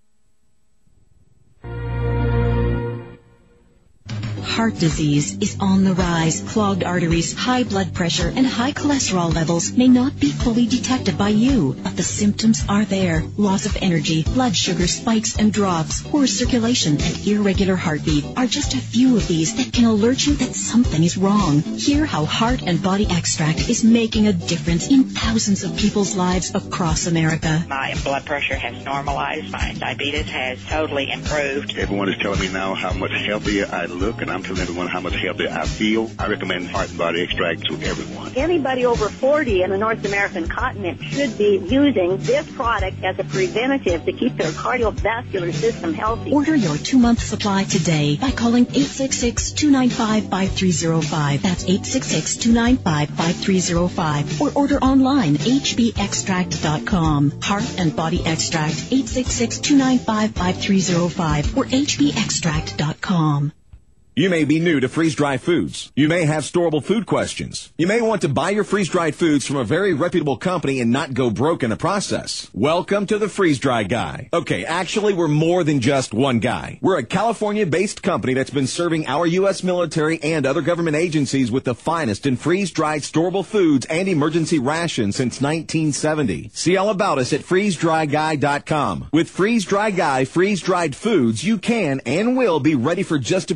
Heart disease is on the rise. Clogged arteries, high blood pressure, and high cholesterol levels may not be fully detected by you, but the symptoms are there. Loss of energy, blood sugar spikes and drops, poor circulation, and irregular heartbeat are just a few of these that can alert you that something is wrong. Hear how Heart and Body Extract is making a difference in thousands of people's lives across America. My blood pressure has normalized. My diabetes has totally improved. Everyone is telling me now how much healthier I look, and I'm telling everyone how much healthier I feel. I recommend Heart and Body Extract to everyone. Anybody over forty in the North American continent should be using this product as a preventative to keep their cardiovascular system healthy. Order your two-month supply today by calling eight six six, two nine five, five three zero five. That's eight six six, two nine five, five three zero five. Or order online, h b extract dot com. Heart and Body Extract, eight six six, two nine five, five three zero five or h b extract dot com. You may be new to freeze-dried foods. You may have storable food questions. You may want to buy your freeze-dried foods from a very reputable company and not go broke in the process. Welcome to the Freeze-Dry Guy. Okay, actually, we're more than just one guy. We're a California-based company that's been serving our U S military and other government agencies with the finest in freeze-dried storable foods and emergency rations since nineteen seventy. See all about us at freeze dry guy dot com. With Freeze-Dry Guy freeze-dried foods, you can and will be ready for just about any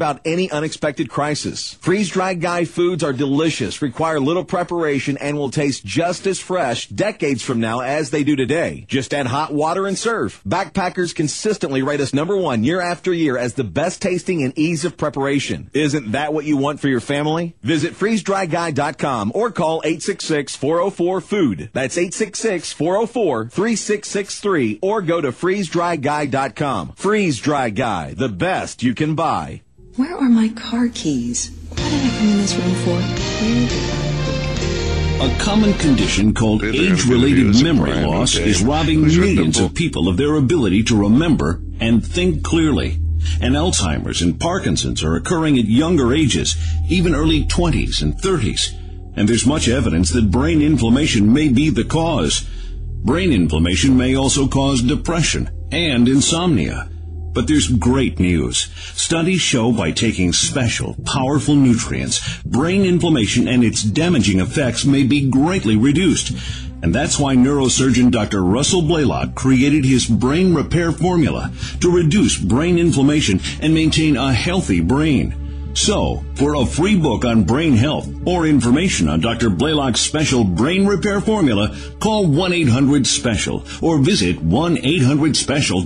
any unexpected crisis. Freeze-dried Guy foods are delicious, require little preparation, and will taste just as fresh decades from now as they do today. Just add hot water and serve. Backpackers consistently rate us number one year after year as the best tasting and ease of preparation. Isn't that what you want for your family? Visit freeze dry guy dot com or call eight six six, four oh four, food. That's eight six six, four oh four, three six six three or go to freeze dry guy dot com. Freeze Dry Guy, the best you can buy. Where are my car keys? What did I come in this room for? Where did I... A common condition called age-related memory loss is robbing millions of people of their ability to remember and think clearly. And Alzheimer's and Parkinson's are occurring at younger ages, even early twenties and thirties. And there's much evidence that brain inflammation may be the cause. Brain inflammation may also cause depression and insomnia. But there's great news. Studies show by taking special, powerful nutrients, brain inflammation and its damaging effects may be greatly reduced. And that's why neurosurgeon Doctor Russell Blaylock created his brain repair formula to reduce brain inflammation and maintain a healthy brain. So, for a free book on brain health or information on Doctor Blaylock's special brain repair formula, call one eight hundred special or visit one eight hundred special.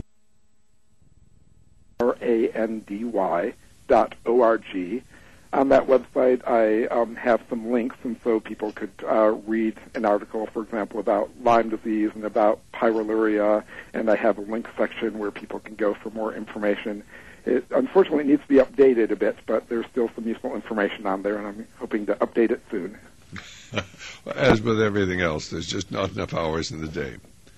R A N D Y dot O R G. On that website, I um, have some links, and so people could uh, read an article, for example, about Lyme disease and about pyroluria, and I have a link section where people can go for more information. It unfortunately needs to be updated a bit, but there's still some useful information on there, and I'm hoping to update it soon. As with everything else, there's just not enough hours in the day.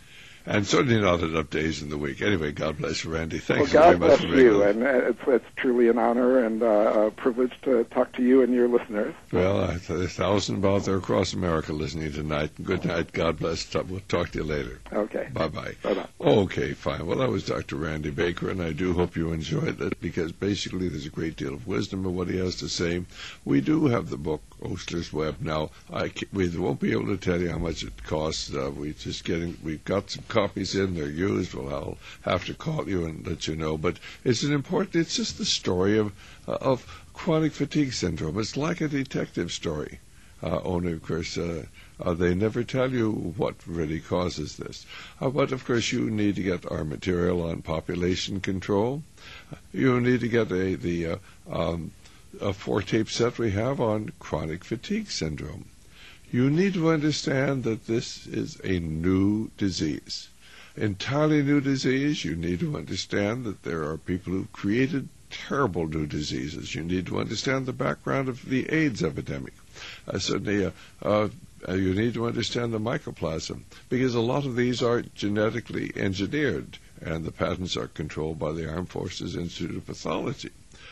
And certainly not enough days in the week. Anyway, God bless you, Randy. Thanks well, God very much bless for you, being and it's, it's truly an honor and uh, a privilege to talk to you and your listeners. Well, I th- a thousand out there across America listening tonight. Good night. God bless. We'll talk to you later. Okay. Bye-bye. Bye-bye. Okay, fine. Well, that was Doctor Randy Baker, and I do hope you enjoyed it because basically there's a great deal of wisdom in what he has to say. We do have the book, Osler's Web. Now, I we won't be able to tell you how much it costs. Uh, we just getting we've got some copies in. They're used. Well, I'll have to call you and let you know. But it's an important. It's just the story of uh, of chronic fatigue syndrome. It's like a detective story. Uh, only, of course, uh, uh, they never tell you what really causes this. Uh, but of course, you need to get our material on population control. You need to get a the uh, um, a four tape set we have on chronic fatigue syndrome. You need to understand that this is a new disease. Entirely new disease. You need to understand that there are people who've created terrible new diseases. You need to understand the background of the AIDS epidemic. Uh, certainly, uh, uh, you need to understand the mycoplasma, because a lot of these are genetically engineered, and the patents are controlled by the Armed Forces Institute of Pathology.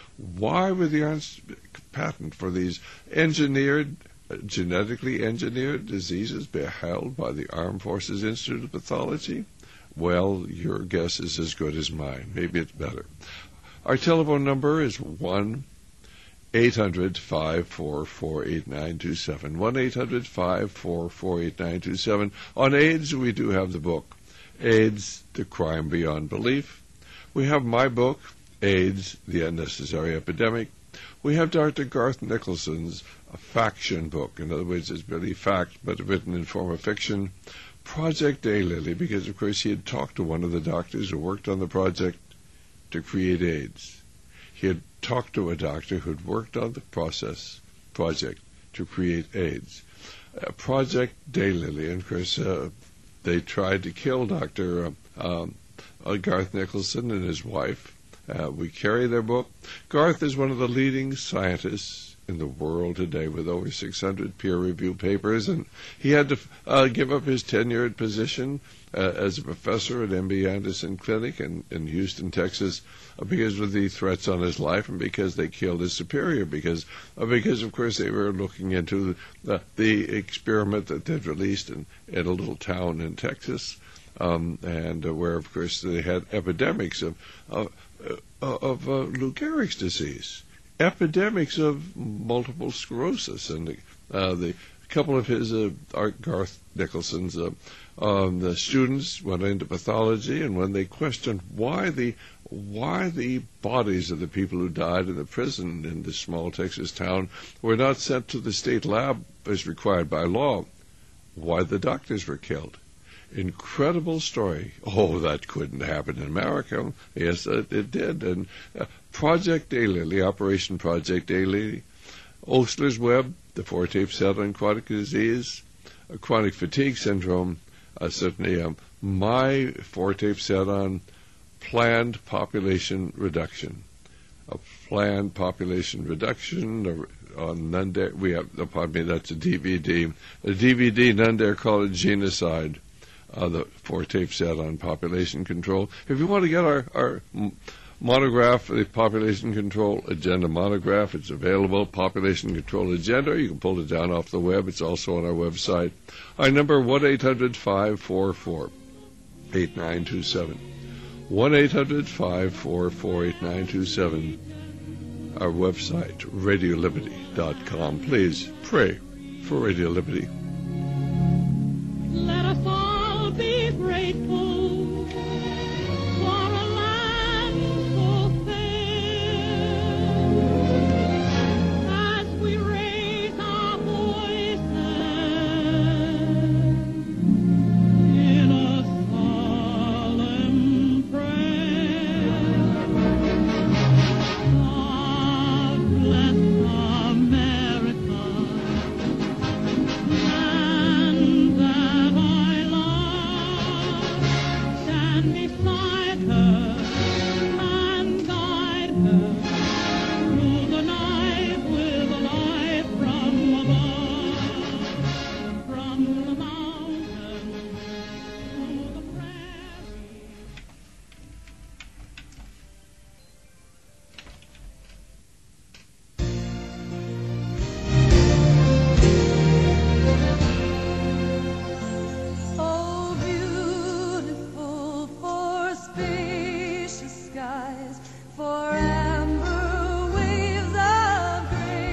Why would the patent for these engineered, uh, genetically engineered diseases be held by the Armed Forces Institute of Pathology? Well, your guess is as good as mine. Maybe it's better. Our telephone number is one eight hundred, five four four, eight nine two seven. one eight hundred, five four four, eight nine two seven. On AIDS, we do have the book, AIDS, The Crime Beyond Belief. We have my book, AIDS, The Unnecessary Epidemic. We have Doctor Garth Nicholson's a faction book. In other words, it's really fact, but written in form of fiction. Project Daylily, because, of course, he had talked to one of the doctors who worked on the project to create AIDS. He had talked to a doctor who had worked on the process project to create AIDS. Uh, Project Daylily, and, of course, uh, they tried to kill Doctor Um, um, uh, Garth Nicholson and his wife. Uh, we carry their book. Garth is one of the leading scientists in the world today with over six hundred peer-reviewed papers, and he had to uh, give up his tenured position uh, as a professor at M D Anderson Clinic in, in Houston, Texas, uh, because of the threats on his life and because they killed his superior, because, uh, because of course, they were looking into the, the experiment that they'd released in, in a little town in Texas, um, and uh, where, of course, they had epidemics of, uh, uh, of uh, Lou Gehrig's disease. Epidemics of multiple sclerosis, and uh, the a couple of his uh, Art Garth Nicholson's uh, um, the students went into pathology, and when they questioned why the why the bodies of the people who died in the prison in this small Texas town were not sent to the state lab as required by law. Why the doctors were killed. Incredible story. Oh, that couldn't happen in America. Yes, it, it did. And uh, Project Daylily, Operation Project Daylily, Osler's Web, the four-tape set on chronic disease, uh, chronic fatigue syndrome, uh, certainly um, my four-tape set on planned population reduction. A planned population reduction uh, on Nundare. We have, uh, pardon me, that's a D V D. A D V D, Nundare called it Genocide. Uh, the four-tape set on population control. If you want to get our, our monograph, the Population Control Agenda monograph, it's available, Population Control Agenda. You can pull it down off the web. It's also on our website. Our number, one eight hundred five four four eight nine two seven. one eight hundred five four four eight nine two seven. Our website, radio liberty dot com. Please pray for Radio Liberty. Let us all be grateful for a land so fair. As we raise our voices in a solemn prayer, God bless America, land that I love. Stand beside her and guide her through the night with a light from above, from the mountains to the prairie. Oh, beautiful for spacious skies, for amber waves of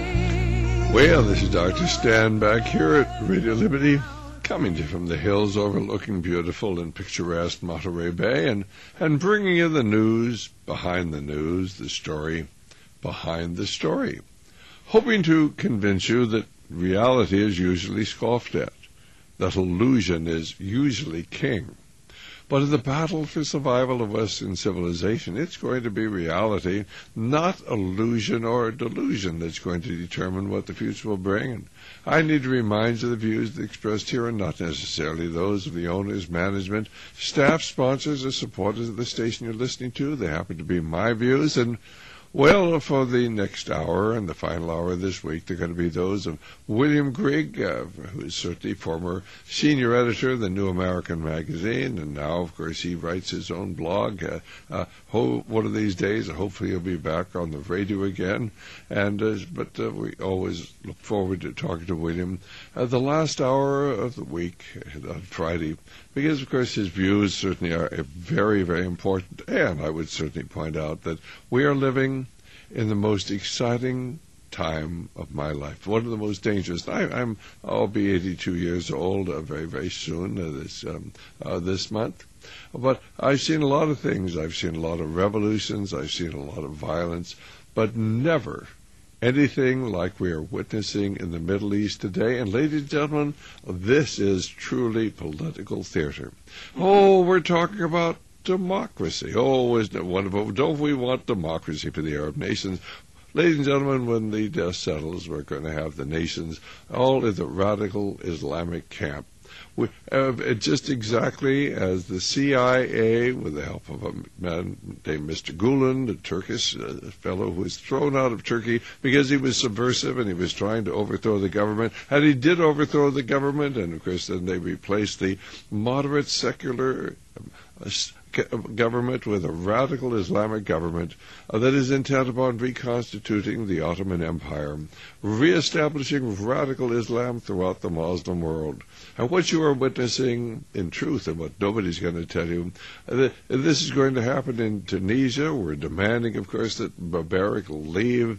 grace. Well, this is Doctor Stan back here at Radio Liberty, coming to you from the hills overlooking beautiful and picturesque Monterey Bay, and, and bringing you the news behind the news, the story behind the story, hoping to convince you that reality is usually scoffed at, that illusion is usually king. But in the battle for survival of Western civilization, it's going to be reality, not illusion or delusion, that's going to determine what the future will bring. And I need to remind you the views expressed here are not necessarily those of the owners, management, staff, sponsors, or supporters of the station you're listening to. They happen to be my views, and well, for the next hour and the final hour of this week, they're going to be those of William Grigg, uh, who is certainly former senior editor of the New American Magazine, and now, of course, he writes his own blog. Uh, uh, ho- one of these days, hopefully he'll be back on the radio again. And uh, But uh, we always look forward to talking to William uh, the last hour of the week, uh, on Friday, because, of course, his views certainly are very, very important. And I would certainly point out that we are living in the most exciting time of my life, one of the most dangerous. I, I'm, I'll be eighty-two years old uh, very, very soon, uh, this um, uh, this month. But I've seen a lot of things. I've seen a lot of revolutions. I've seen a lot of violence, but never anything like we are witnessing in the Middle East today. And ladies and gentlemen, this is truly political theater. Oh, we're talking about democracy. Oh, isn't it wonderful? Don't we want democracy for the Arab nations? Ladies and gentlemen, when the dust settles, we're going to have the nations all in the radical Islamic camp. We, uh, just exactly as the C I A, with the help of a man named Mister Gulen, a Turkish uh, fellow who was thrown out of Turkey because he was subversive and he was trying to overthrow the government. And he did overthrow the government, and of course then they replaced the moderate secular uh, government with a radical Islamic government uh, that is intent upon reconstituting the Ottoman Empire, reestablishing radical Islam throughout the Muslim world. And what you are witnessing in truth, and what nobody's going to tell you, uh, this is going to happen in Tunisia. We're demanding, of course, that Mubarak leave.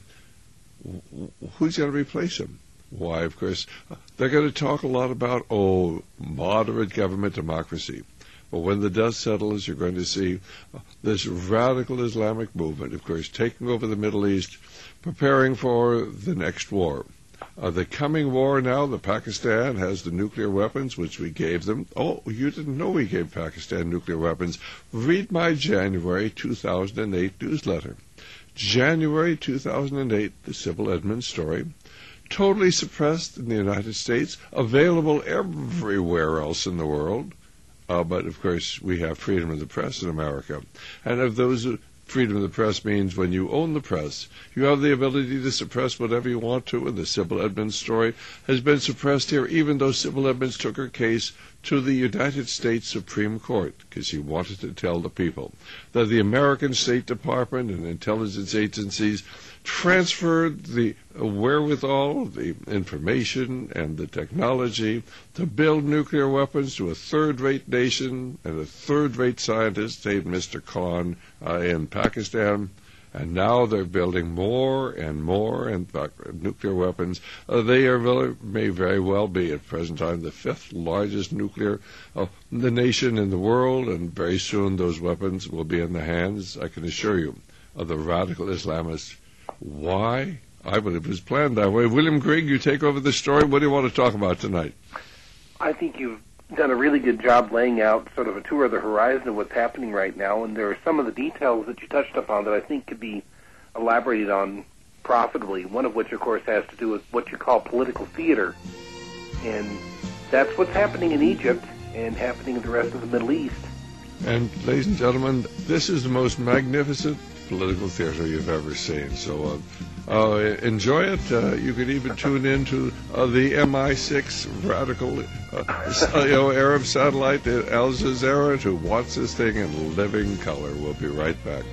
Who's going to replace him? Why, of course, they're going to talk a lot about, oh, moderate government democracy. But when the dust settles, you're going to see this radical Islamic movement, of course, taking over the Middle East, preparing for the next war. Uh, the coming war now, the Pakistan has the nuclear weapons, which we gave them. Oh, you didn't know we gave Pakistan nuclear weapons. Read my January two thousand eight newsletter. January two thousand eight, the Sybil Edmonds story. Totally suppressed in the United States, available everywhere else in the world. Uh, but, of course, we have freedom of the press in America. And of those, freedom of the press means when you own the press, you have the ability to suppress whatever you want to. And the Sybil Edmonds story has been suppressed here, even though Sybil Edmonds took her case to the United States Supreme Court, because she wanted to tell the people that the American State Department and intelligence agencies transferred the wherewithal, the information, and the technology to build nuclear weapons to a third-rate nation and a third-rate scientist named Mister Khan uh, in Pakistan. And now they're building more and more and nuclear weapons. Uh, they are really, may very well be at present time the fifth largest nuclear uh, the nation in the world, and very soon those weapons will be in the hands, I can assure you, of the radical Islamists. Why? I believe it was planned that way. William Grigg, you take over the story. What do you want to talk about tonight? I think you've done a really good job laying out sort of a tour of the horizon of what's happening right now, and there are some of the details that you touched upon that I think could be elaborated on profitably, one of which, of course, has to do with what you call political theater. And that's what's happening in Egypt and happening in the rest of the Middle East. And, ladies and gentlemen, this is the most magnificent political theater you've ever seen. So uh, uh, enjoy it. Uh, you could even tune in to uh, the M I six radical uh, you know, Arab satellite, Al Jazeera, who wants this thing in living color. We'll be right back.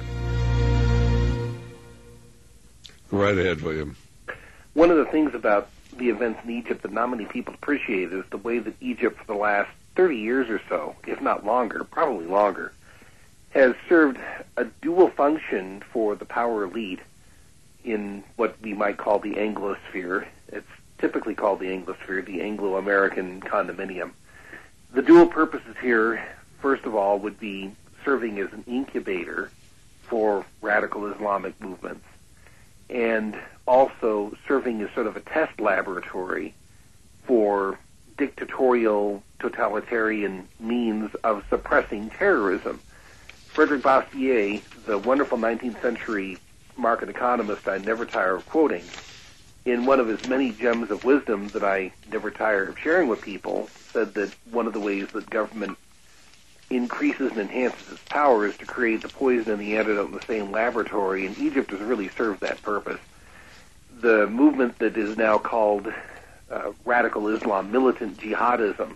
Go right ahead, William. One of the things about the events in Egypt that not many people appreciate is the way that Egypt for the last thirty years or so, if not longer, probably longer, has served a dual function for the power elite in what we might call the Anglosphere. It's typically called the Anglosphere, the Anglo-American condominium. The dual purposes here, first of all, would be serving as an incubator for radical Islamic movements, and also serving as sort of a test laboratory for dictatorial, totalitarian means of suppressing terrorism. Frederick Bastiat, the wonderful nineteenth century market economist I never tire of quoting, in one of his many gems of wisdom that I never tire of sharing with people, said that one of the ways that government increases and enhances its power is to create the poison and the antidote in the same laboratory, and Egypt has really served that purpose. The movement that is now called uh, radical Islam, militant jihadism,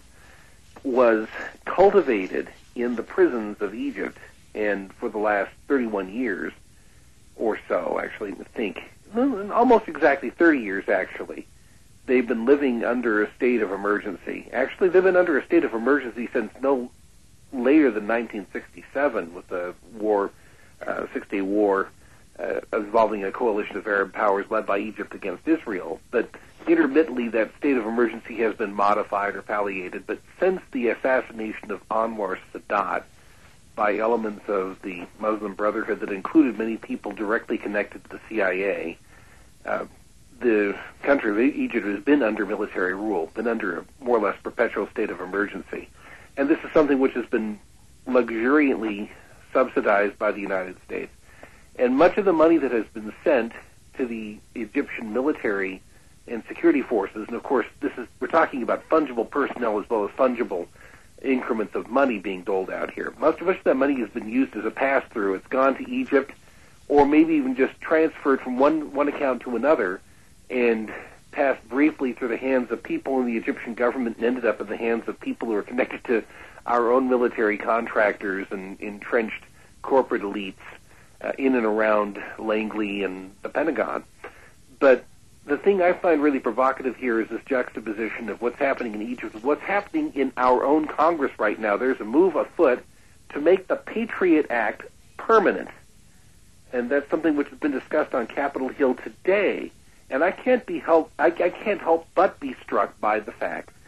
was cultivated in the prisons of Egypt, and for the last thirty-one years or so, actually, I think, almost exactly thirty years, actually, they've been living under a state of emergency. Actually, they've been under a state of emergency since no later than nineteen sixty-seven, with the war, uh, Six-Day War, uh, involving a coalition of Arab powers led by Egypt against Israel. But intermittently, that state of emergency has been modified or palliated. But since the assassination of Anwar Sadat by elements of the Muslim Brotherhood that included many people directly connected to the C I A, uh, the country of Egypt has been under military rule, been under a more or less perpetual state of emergency. And this is something which has been luxuriantly subsidized by the United States. And much of the money that has been sent to the Egyptian military and security forces, and of course this is we're talking about fungible personnel as well as fungible increments of money being doled out here. Much of that money has been used as a pass-through. It's gone to Egypt, or maybe even just transferred from one, one account to another and passed briefly through the hands of people in the Egyptian government and ended up in the hands of people who are connected to our own military contractors and entrenched corporate elites uh, in and around Langley and the Pentagon. But the thing I find really provocative here is this juxtaposition of what's happening in Egypt with what's happening in our own Congress right now. There's a move afoot to make the Patriot Act permanent. And that's something which has been discussed on Capitol Hill today. And I can't be help I, I can't help but be struck by the fact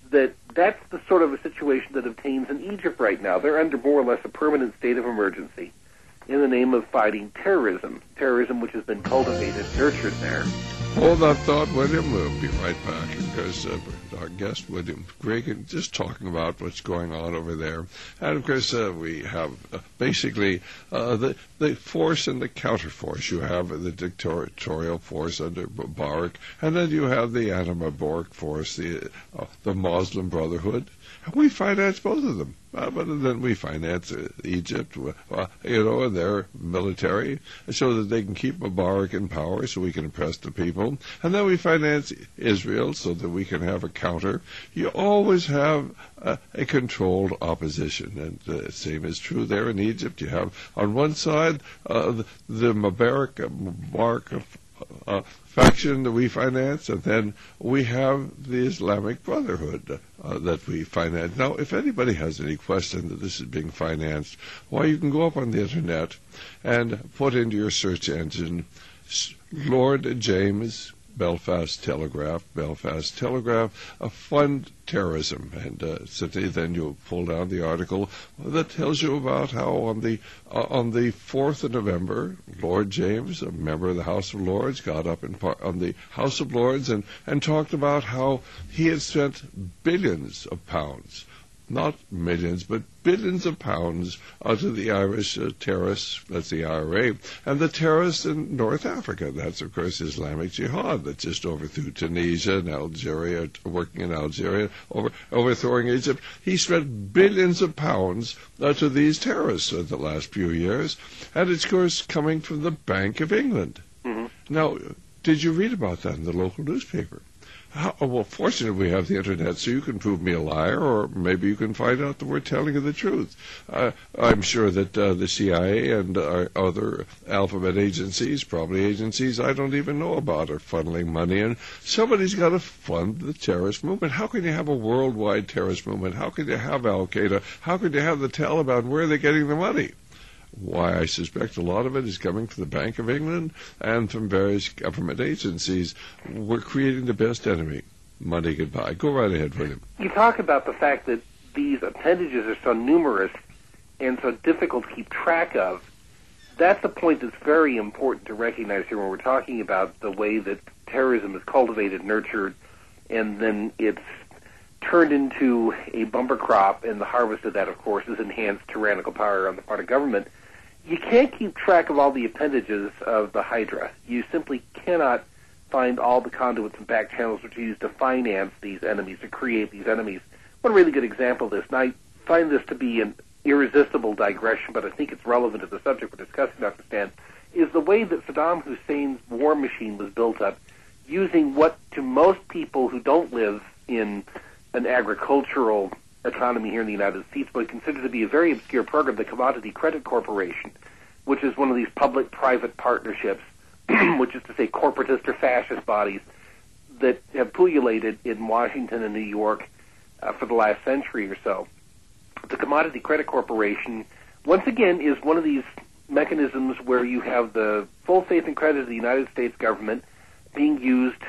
that that's the sort of a situation that obtains in Egypt right now. They're under more or less a permanent state of emergency in the name of fighting terrorism, terrorism which has been cultivated, nurtured there. Hold that thought, William. We'll be right back because uh, our guest, William Reagan, just talking about what's going on over there. And, of course, uh, we have uh, basically uh, the, the force and the counterforce. You have the dictatorial force under Mubarak, and then you have the anti-Mubarak force, the, uh, the Muslim Brotherhood. We finance both of them. Uh, but then we finance uh, Egypt, uh, you know, and their military, so that they can keep Mubarak in power, so we can oppress the people. And then we finance Israel, so that we can have a counter. You always have uh, a controlled opposition, and the uh, same is true there in Egypt. You have on one side uh, the, the Mubarak, uh, Mubarak uh, faction that we finance, and then we have the Islamic Brotherhood uh, that we finance. Now, if anybody has any question that this is being financed, why, you can go up on the internet and put into your search engine Lord James Belfast Telegraph, Belfast Telegraph, uh, fund terrorism, and uh, so then you'll pull down the article that tells you about how on the uh, on the fourth of November, Lord James, a member of the House of Lords, got up in par- on the House of Lords and and talked about how he had spent billions of pounds, not millions, but billions of pounds uh, to the Irish uh, terrorists, that's the I R A, and the terrorists in North Africa. That's, of course, Islamic Jihad that just overthrew Tunisia and Algeria, working in Algeria, over, overthrowing Egypt. He spent billions of pounds uh, to these terrorists in the last few years, and it's, of course, coming from the Bank of England. Mm-hmm. Now, did you read about that in the local newspaper? How, well, fortunately, we have the Internet, so you can prove me a liar, or maybe you can find out that we're telling you the truth. Uh, I'm sure that uh, the C I A and uh, other alphabet agencies, probably agencies I don't even know about, are funneling money in. Somebody's got to fund the terrorist movement. How can you have a worldwide terrorist movement? How can you have Al-Qaeda? How can you have the Taliban? Where are they getting the money? Why, I suspect a lot of it is coming from the Bank of England and from various government agencies. We're creating the best enemy money could buy. Go right ahead, William. You talk about the fact that these appendages are so numerous and so difficult to keep track of. That's a point that's very important to recognize here when we're talking about the way that terrorism is cultivated, nurtured, and then it's turned into a bumper crop, and the harvest of that, of course, is enhanced tyrannical power on the part of government. You can't keep track of all the appendages of the Hydra. You simply cannot find all the conduits and back channels which are used to finance these enemies, to create these enemies. One really good example of this, and I find this to be an irresistible digression, but I think it's relevant to the subject we're discussing, Doctor Stan, is the way that Saddam Hussein's war machine was built up using what, to most people who don't live in an agricultural economy here in the United States, but considered to be a very obscure program, the Commodity Credit Corporation, which is one of these public-private partnerships, which is to say corporatist or fascist bodies that have pullulated in Washington and New York uh, for the last century or so. The Commodity Credit Corporation, once again, is one of these mechanisms where you have the full faith and credit of the United States government being used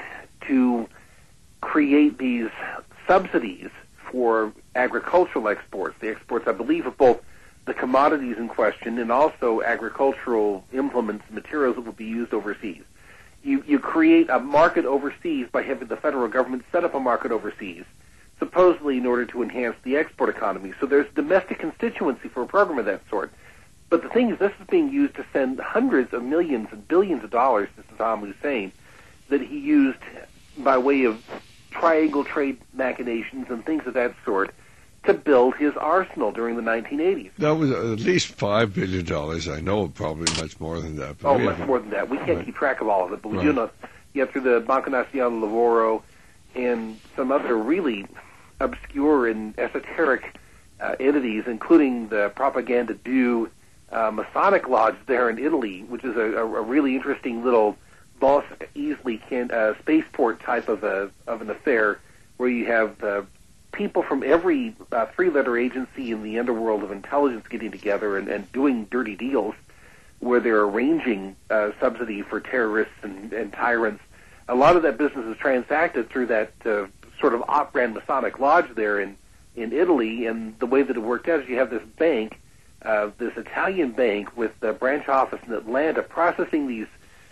to create these subsidies for agricultural exports, the exports, I believe, of both the commodities in question and also agricultural implements and materials that will be used overseas. You, you create a market overseas by having the federal government set up a market overseas, supposedly in order to enhance the export economy. So there's domestic constituency for a program of that sort. But the thing is, this is being used to send hundreds of millions and billions of dollars to Saddam Hussein that he used by way of triangle trade machinations and things of that sort to build his arsenal during the nineteen eighties. That was at least five billion dollars. I know probably much more than that. But oh, much more than that. We can't right. keep track of all of it, but we right. do know, yeah, through the Banca Nazionale Lavoro and some other really obscure and esoteric uh, entities, including the Propaganda Due uh, Masonic Lodge there in Italy, which is a, a, a really interesting little boss easily can uh, spaceport type of a of an affair, where you have uh, people from every uh, three-letter agency in the underworld of intelligence getting together and, and doing dirty deals, where they're arranging uh, subsidy for terrorists and, and tyrants. A lot of that business is transacted through that uh, sort of off-brand Masonic lodge there in, in Italy, and the way that it worked out is you have this bank, uh, this Italian bank with a branch office in Atlanta processing these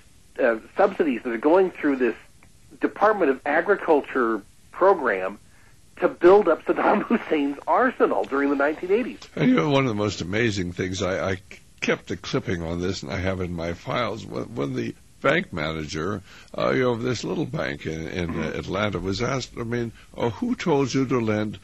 uh, subsidies that are going through this Department of Agriculture program to build up Saddam Hussein's arsenal during the nineteen eighties. And you know, one of the most amazing things, I, I kept a clipping on this, and I have it in my files, when, when the bank manager, uh, you know, of this little bank in, in uh, Atlanta was asked, I mean, oh, who told you to lend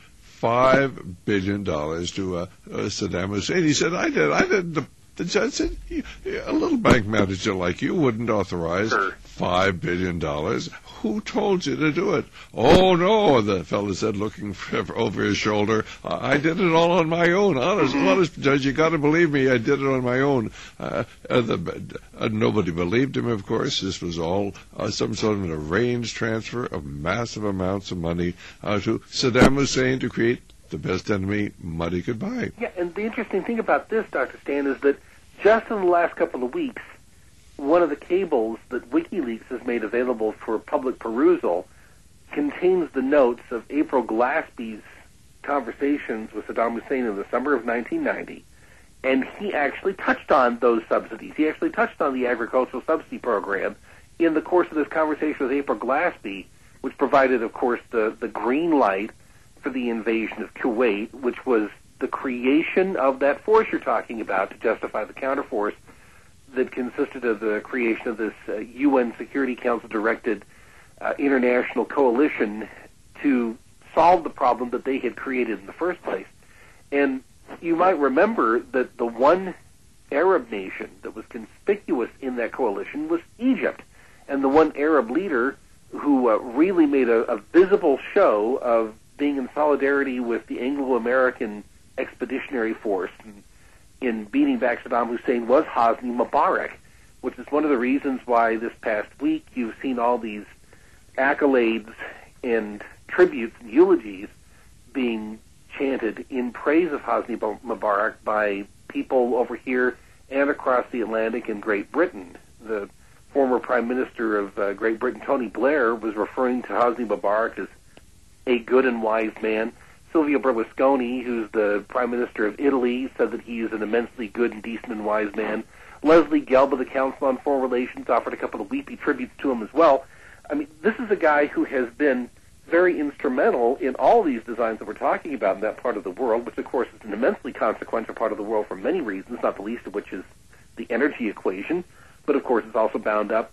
five billion dollars to uh, uh, Saddam Hussein? He said, I did. I did. The, the judge said, a little bank manager like you wouldn't authorize five billion dollars. Who told you to do it? Oh, no, the fellow said, looking for, over his shoulder. I did it all on my own. Honest, honest, Judge, you got to believe me. I did it on my own. Uh, uh, the, uh, nobody believed him, of course. This was all uh, some sort of an arranged transfer of massive amounts of money uh, to Saddam Hussein to create the best enemy money could buy. Yeah, and the interesting thing about this, Doctor Stan, is that just in the last couple of weeks, one of the cables that WikiLeaks has made available for public perusal contains the notes of April Glaspie's conversations with Saddam Hussein in the summer of nineteen ninety, and he actually touched on those subsidies. He actually touched on the agricultural subsidy program in the course of this conversation with April Glaspie, which provided, of course, the, the green light for the invasion of Kuwait, which was the creation of that force you're talking about to justify the counterforce that consisted of the creation of this uh, U N Security Council-directed uh, international coalition to solve the problem that they had created in the first place. And you might remember that the one Arab nation that was conspicuous in that coalition was Egypt, and the one Arab leader who uh, really made a, a visible show of being in solidarity with the Anglo-American Expeditionary Force and in beating back Saddam Hussein was Hosni Mubarak, which is one of the reasons why this past week you've seen all these accolades and tributes and eulogies being chanted in praise of Hosni Mubarak by people over here and across the Atlantic in Great Britain. The former Prime Minister of uh, Great Britain, Tony Blair, was referring to Hosni Mubarak as a good and wise man. Silvio Berlusconi, who's the Prime Minister of Italy, said that he is an immensely good and decent and wise man. Leslie Gelb of the Council on Foreign Relations offered a couple of weepy tributes to him as well. I mean, this is a guy who has been very instrumental in all these designs that we're talking about in that part of the world, which, of course, is an immensely consequential part of the world for many reasons, not the least of which is the energy equation. But, of course, it's also bound up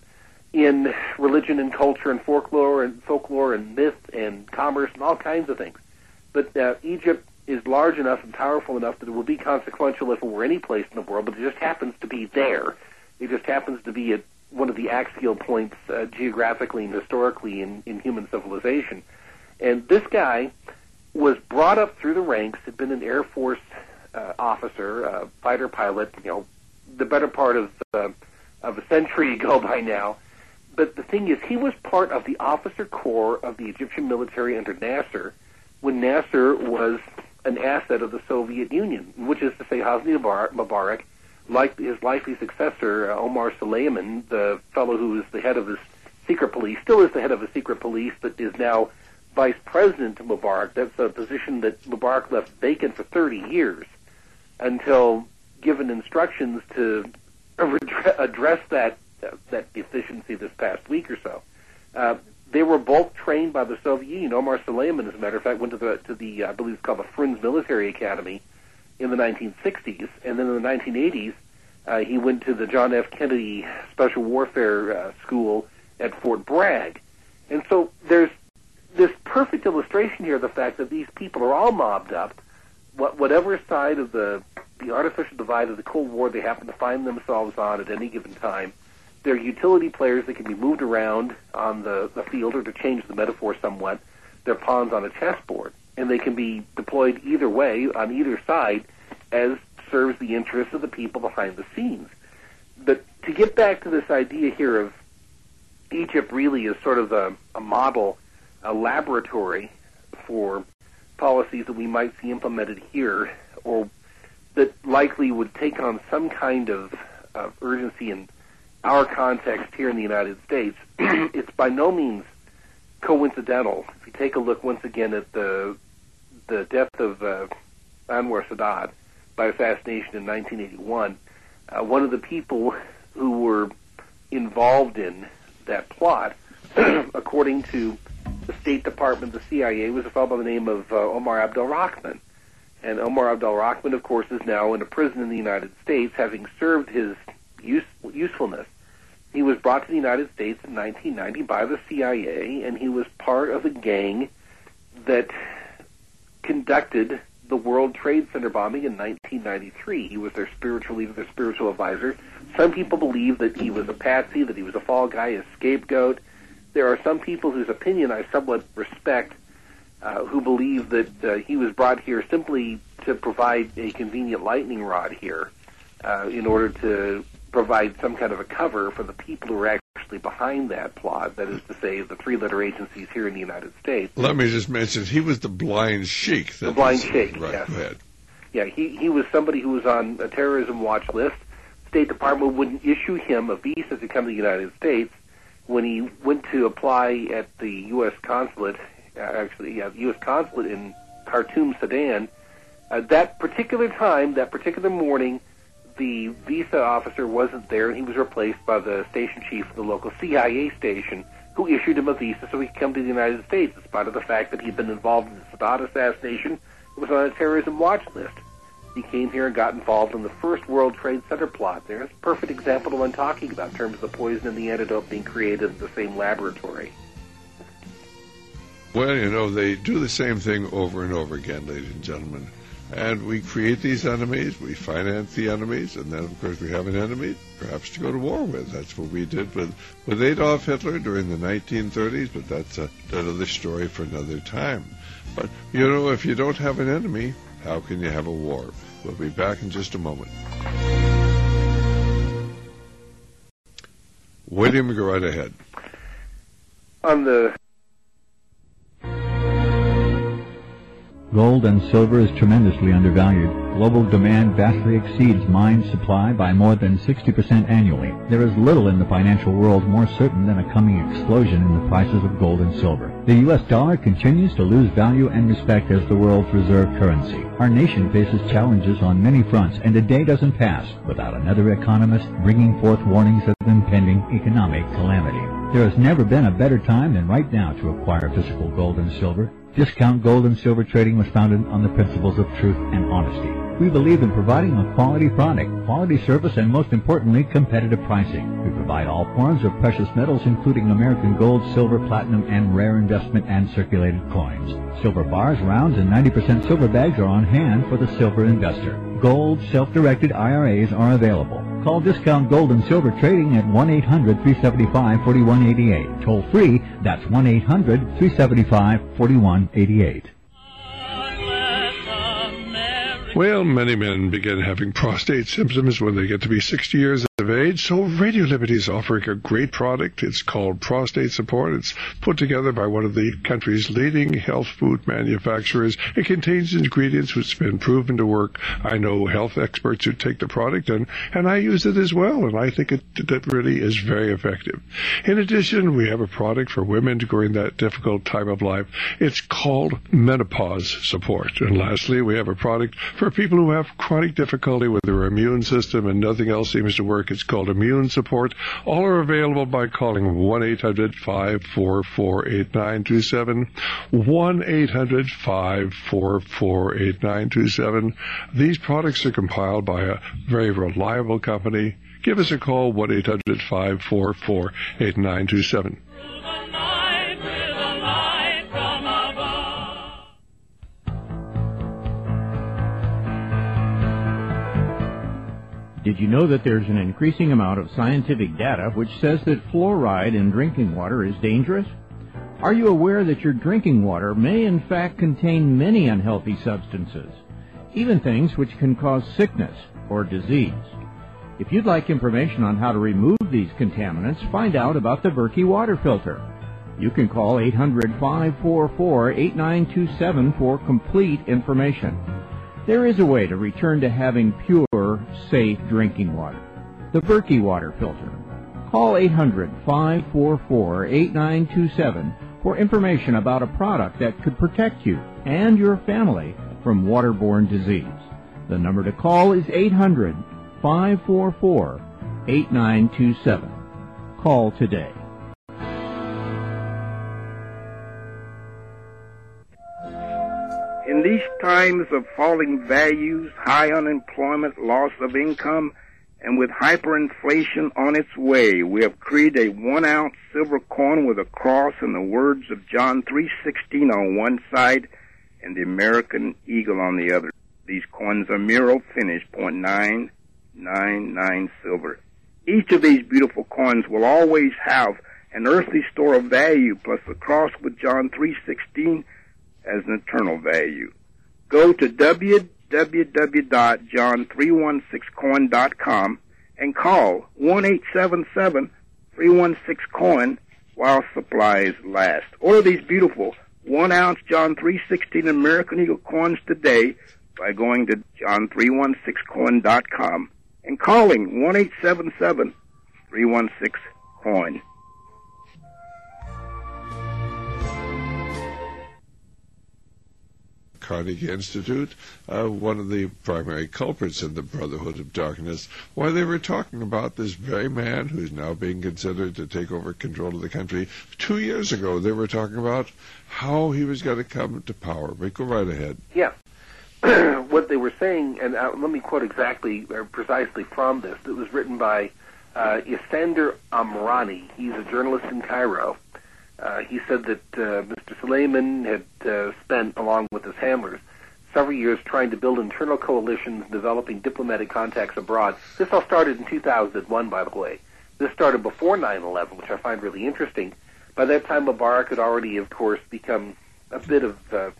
in religion and culture and folklore and folklore and myth and commerce and all kinds of things. But uh, Egypt is large enough and powerful enough that it will be consequential if it were any place in the world, but it just happens to be there. It just happens to be at one of the axial points uh, geographically and historically in, in human civilization. And this guy was brought up through the ranks, had been an Air Force uh, officer, uh, fighter pilot, you know, the better part of, uh, of a century ago by now. But the thing is, he was part of the officer corps of the Egyptian military under Nasser, when Nasser was an asset of the Soviet Union, which is to say Hosni Mubarak, like his likely successor, uh, Omar Suleiman, the fellow who is the head of his secret police, still is the head of his secret police, but is now vice president to Mubarak. That's a position that Mubarak left vacant for thirty years until given instructions to address that uh, that deficiency this past week or so. Uh, They were both trained by the Soviet Union. Omar Suleiman, as a matter of fact, went to the, to the uh, I believe it's called the Frunze Military Academy in the nineteen sixties. And then in the nineteen eighties, uh, he went to the John F. Kennedy Special Warfare uh, School at Fort Bragg. And so there's this perfect illustration here of the fact that these people are all mobbed up, what, whatever side of the, the artificial divide of the Cold War they happen to find themselves on at any given time. They're utility players that can be moved around on the, the field, or to change the metaphor somewhat, they're pawns on a chessboard. And they can be deployed either way, on either side, as serves the interests of the people behind the scenes. But to get back to this idea here of Egypt really as sort of a, a model, a laboratory for policies that we might see implemented here, or that likely would take on some kind of, of urgency in our context here in the United States, it's by no means coincidental. If you take a look once again at the the death of uh, Anwar Sadat by assassination in nineteen eighty-one, uh, one of the people who were involved in that plot, according to the State Department, the C I A, was a fellow by the name of uh, Omar Abdel-Rahman. And Omar Abdel-Rahman, of course, is now in a prison in the United States, having served his use, usefulness. He was brought to the United States in nineteen ninety by the C I A, and he was part of a gang that conducted the World Trade Center bombing in nineteen ninety-three. He was their spiritual leader, their spiritual advisor. Some people believe that he was a patsy, that he was a fall guy, a scapegoat. There are some people whose opinion I somewhat respect, uh, who believe that uh, he was brought here simply to provide a convenient lightning rod here uh, in order to provide some kind of a cover for the people who are actually behind that plot, that is to say, the three-letter agencies here in the United States. Let me just mention, he was the blind sheik. The blind sheik, right, yes. Go ahead. Yeah, he, he was somebody who was on a terrorism watch list. State Department wouldn't issue him a visa to come to the United States. When he went to apply at the U S consulate, uh, actually, yeah, the U S consulate in Khartoum, Sudan, uh, that particular time, that particular morning, the visa officer wasn't there, and he was replaced by the station chief of the local C I A station, who issued him a visa so he could come to the United States, in spite of the fact that he'd been involved in the Sadat assassination. It was on a terrorism watch list. He came here and got involved in the first World Trade Center plot. There's a perfect example of what I'm talking about in terms of the poison and the antidote being created in the same laboratory. Well, you know, they do the same thing over and over again, ladies and gentlemen. And we create these enemies, we finance the enemies, and then, of course, we have an enemy, perhaps to go to war with. That's what we did with, with Adolf Hitler during the nineteen thirties, but that's a, another story for another time. But, you know, if you don't have an enemy, how can you have a war? We'll be back in just a moment. William, go right ahead. On the Gold and silver is tremendously undervalued. Global demand vastly exceeds mine supply by more than sixty percent annually. There is little in the financial world more certain than a coming explosion in the prices of gold and silver. The U S dollar continues to lose value and respect as the world's reserve currency. Our nation faces challenges on many fronts, and a day doesn't pass without another economist bringing forth warnings of impending economic calamity. There has never been a better time than right now to acquire physical gold and silver. Discount Gold and Silver Trading was founded on the principles of truth and honesty. We believe in providing a quality product, quality service, and most importantly, competitive pricing. We provide all forms of precious metals, including American gold, silver, platinum, and rare investment and circulated coins. Silver bars, rounds, and ninety percent silver bags are on hand for the silver investor. Gold, self-directed I R As are available. Call Discount Gold and Silver Trading at one eight hundred, three seven five, four one eight eight. Toll free, that's one eight hundred, three seven five, four one eight eight. Well, many men begin having prostate symptoms when they get to be sixty years of age, so Radio Liberty is offering a great product. It's called Prostate Support. It's put together by one of the country's leading health food manufacturers. It contains ingredients which have been proven to work. I know health experts who take the product, and, and I use it as well, and I think it, it really is very effective. In addition, we have a product for women during that difficult time of life. It's called Menopause Support. And lastly, we have a product for people who have chronic difficulty with their immune system and nothing else seems to work. It's called Immune Support. All are available by calling one eight hundred, five four four, eight nine two seven, one eight hundred, five four four, eight nine two seven. These products are compiled by a very reliable company. Give us a call, one eight hundred, five four four, eight nine two seven. Did you know that there's an increasing amount of scientific data which says that fluoride in drinking water is dangerous? Are you aware that your drinking water may in fact contain many unhealthy substances, even things which can cause sickness or disease? If you'd like information on how to remove these contaminants, find out about the Berkey water filter. You can call eight hundred, five four four, eight nine two seven for complete information. There is a way to return to having pure, safe drinking water. The Berkey water filter. Call eight hundred, five four four, eight nine two seven for information about a product that could protect you and your family from waterborne disease. The number to call is eight hundred, five four four, eight nine two seven. Call today. In these times of falling values, high unemployment, loss of income, and with hyperinflation on its way, we have created a one-ounce silver coin with a cross and the words of John three sixteen on one side and the American eagle on the other. These coins are Miro finish, point nine nine nine silver. Each of these beautiful coins will always have an earthly store of value plus the cross with John three sixteen as an eternal value. Go to w w w dot john three one six coin dot com and call one eight seven seven, three one six coin while supplies last. Order these beautiful one-ounce John three sixteen American Eagle coins today by going to john three one six coin dot com and calling one eight seven seven, three one six coin. Carnegie Institute, uh, one of the primary culprits in the Brotherhood of Darkness, why they were talking about this very man who's now being considered to take over control of the country. Two years ago, they were talking about how he was going to come to power. But go right ahead. Yeah. What they were saying, and uh, let me quote exactly or precisely from this, it was written by uh, Isander Amrani. He's a journalist in Cairo. Uh, he said that uh, Mister Suleiman had uh, spent, along with his handlers, several years trying to build internal coalitions, developing diplomatic contacts abroad. This all started in two thousand one, by the way. This started before nine eleven, which I find really interesting. By that time, Mubarak had already, of course, become a bit of uh,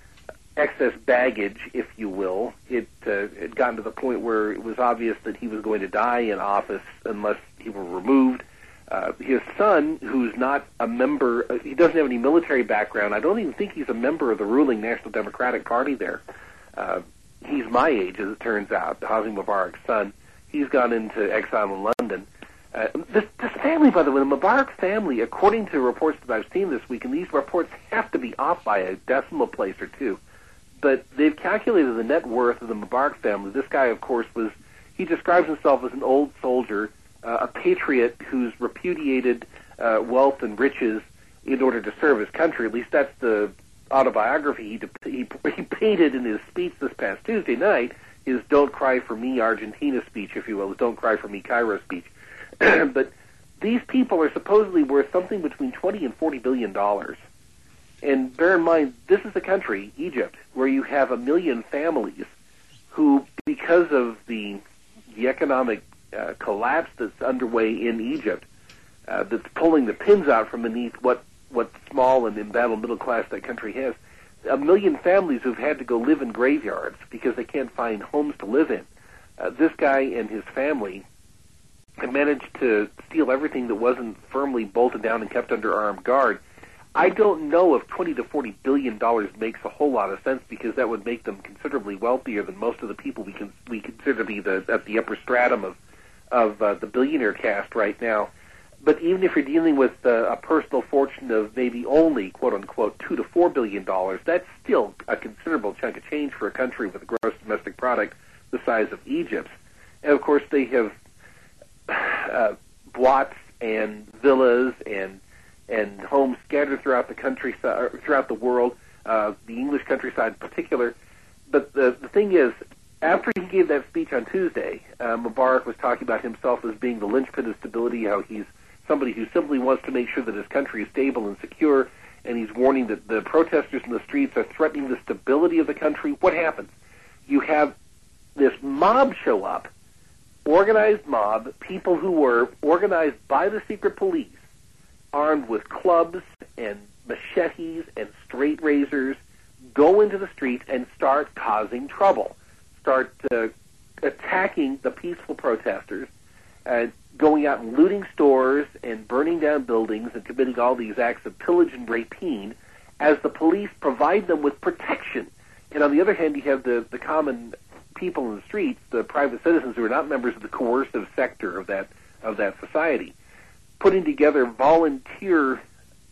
excess baggage, if you will. It uh, had gotten to the point where it was obvious that he was going to die in office unless he were removed. Uh, his son, who's not a member, uh, he doesn't have any military background. I don't even think he's a member of the ruling National Democratic Party there. Uh, he's my age, as it turns out, Hosni Mubarak's son. He's gone into exile in London. Uh, this, this family, by the way, the Mubarak family, according to reports that I've seen this week, and these reports have to be off by a decimal place or two, but they've calculated the net worth of the Mubarak family. This guy, of course, was, he describes himself as an old soldier, Uh, a patriot who's repudiated uh, wealth and riches in order to serve his country. At least that's the autobiography he, de- he, he painted in his speech this past Tuesday night, his Don't Cry for Me Argentina speech, if you will, his Don't Cry for Me Cairo speech. But these people are supposedly worth something between twenty and forty billion dollars. And bear in mind, this is a country, Egypt, where you have a million families who, because of the, the economic Uh, collapse that's underway in Egypt, uh, that's pulling the pins out from beneath what, what small and embattled middle class that country has. A million families who've had to go live in graveyards because they can't find homes to live in. Uh, this guy and his family have managed to steal everything that wasn't firmly bolted down and kept under armed guard. I don't know if twenty to forty billion dollars makes a whole lot of sense, because that would make them considerably wealthier than most of the people we can we consider to be the at the upper stratum of of uh, the billionaire caste right now. But even if you're dealing with uh, a personal fortune of maybe only, quote-unquote, two to four billion dollars, that's still a considerable chunk of change for a country with a gross domestic product the size of Egypt's. And, of course, they have uh, blots and villas and and homes scattered throughout the countryside, throughout the world, uh, the English countryside in particular. But the, the thing is, after he gave that speech on Tuesday, uh, Mubarak was talking about himself as being the linchpin of stability, how he's somebody who simply wants to make sure that his country is stable and secure, and he's warning that the protesters in the streets are threatening the stability of the country. What happens? You have this mob show up, organized mob, people who were organized by the secret police, armed with clubs and machetes and straight razors, go into the streets and start causing trouble. Start uh, attacking the peaceful protesters, uh, going out and looting stores and burning down buildings and committing all these acts of pillage and rapine, as the police provide them with protection. And on the other hand, you have the, the common people in the streets, the private citizens who are not members of the coercive sector of that of that society, putting together volunteer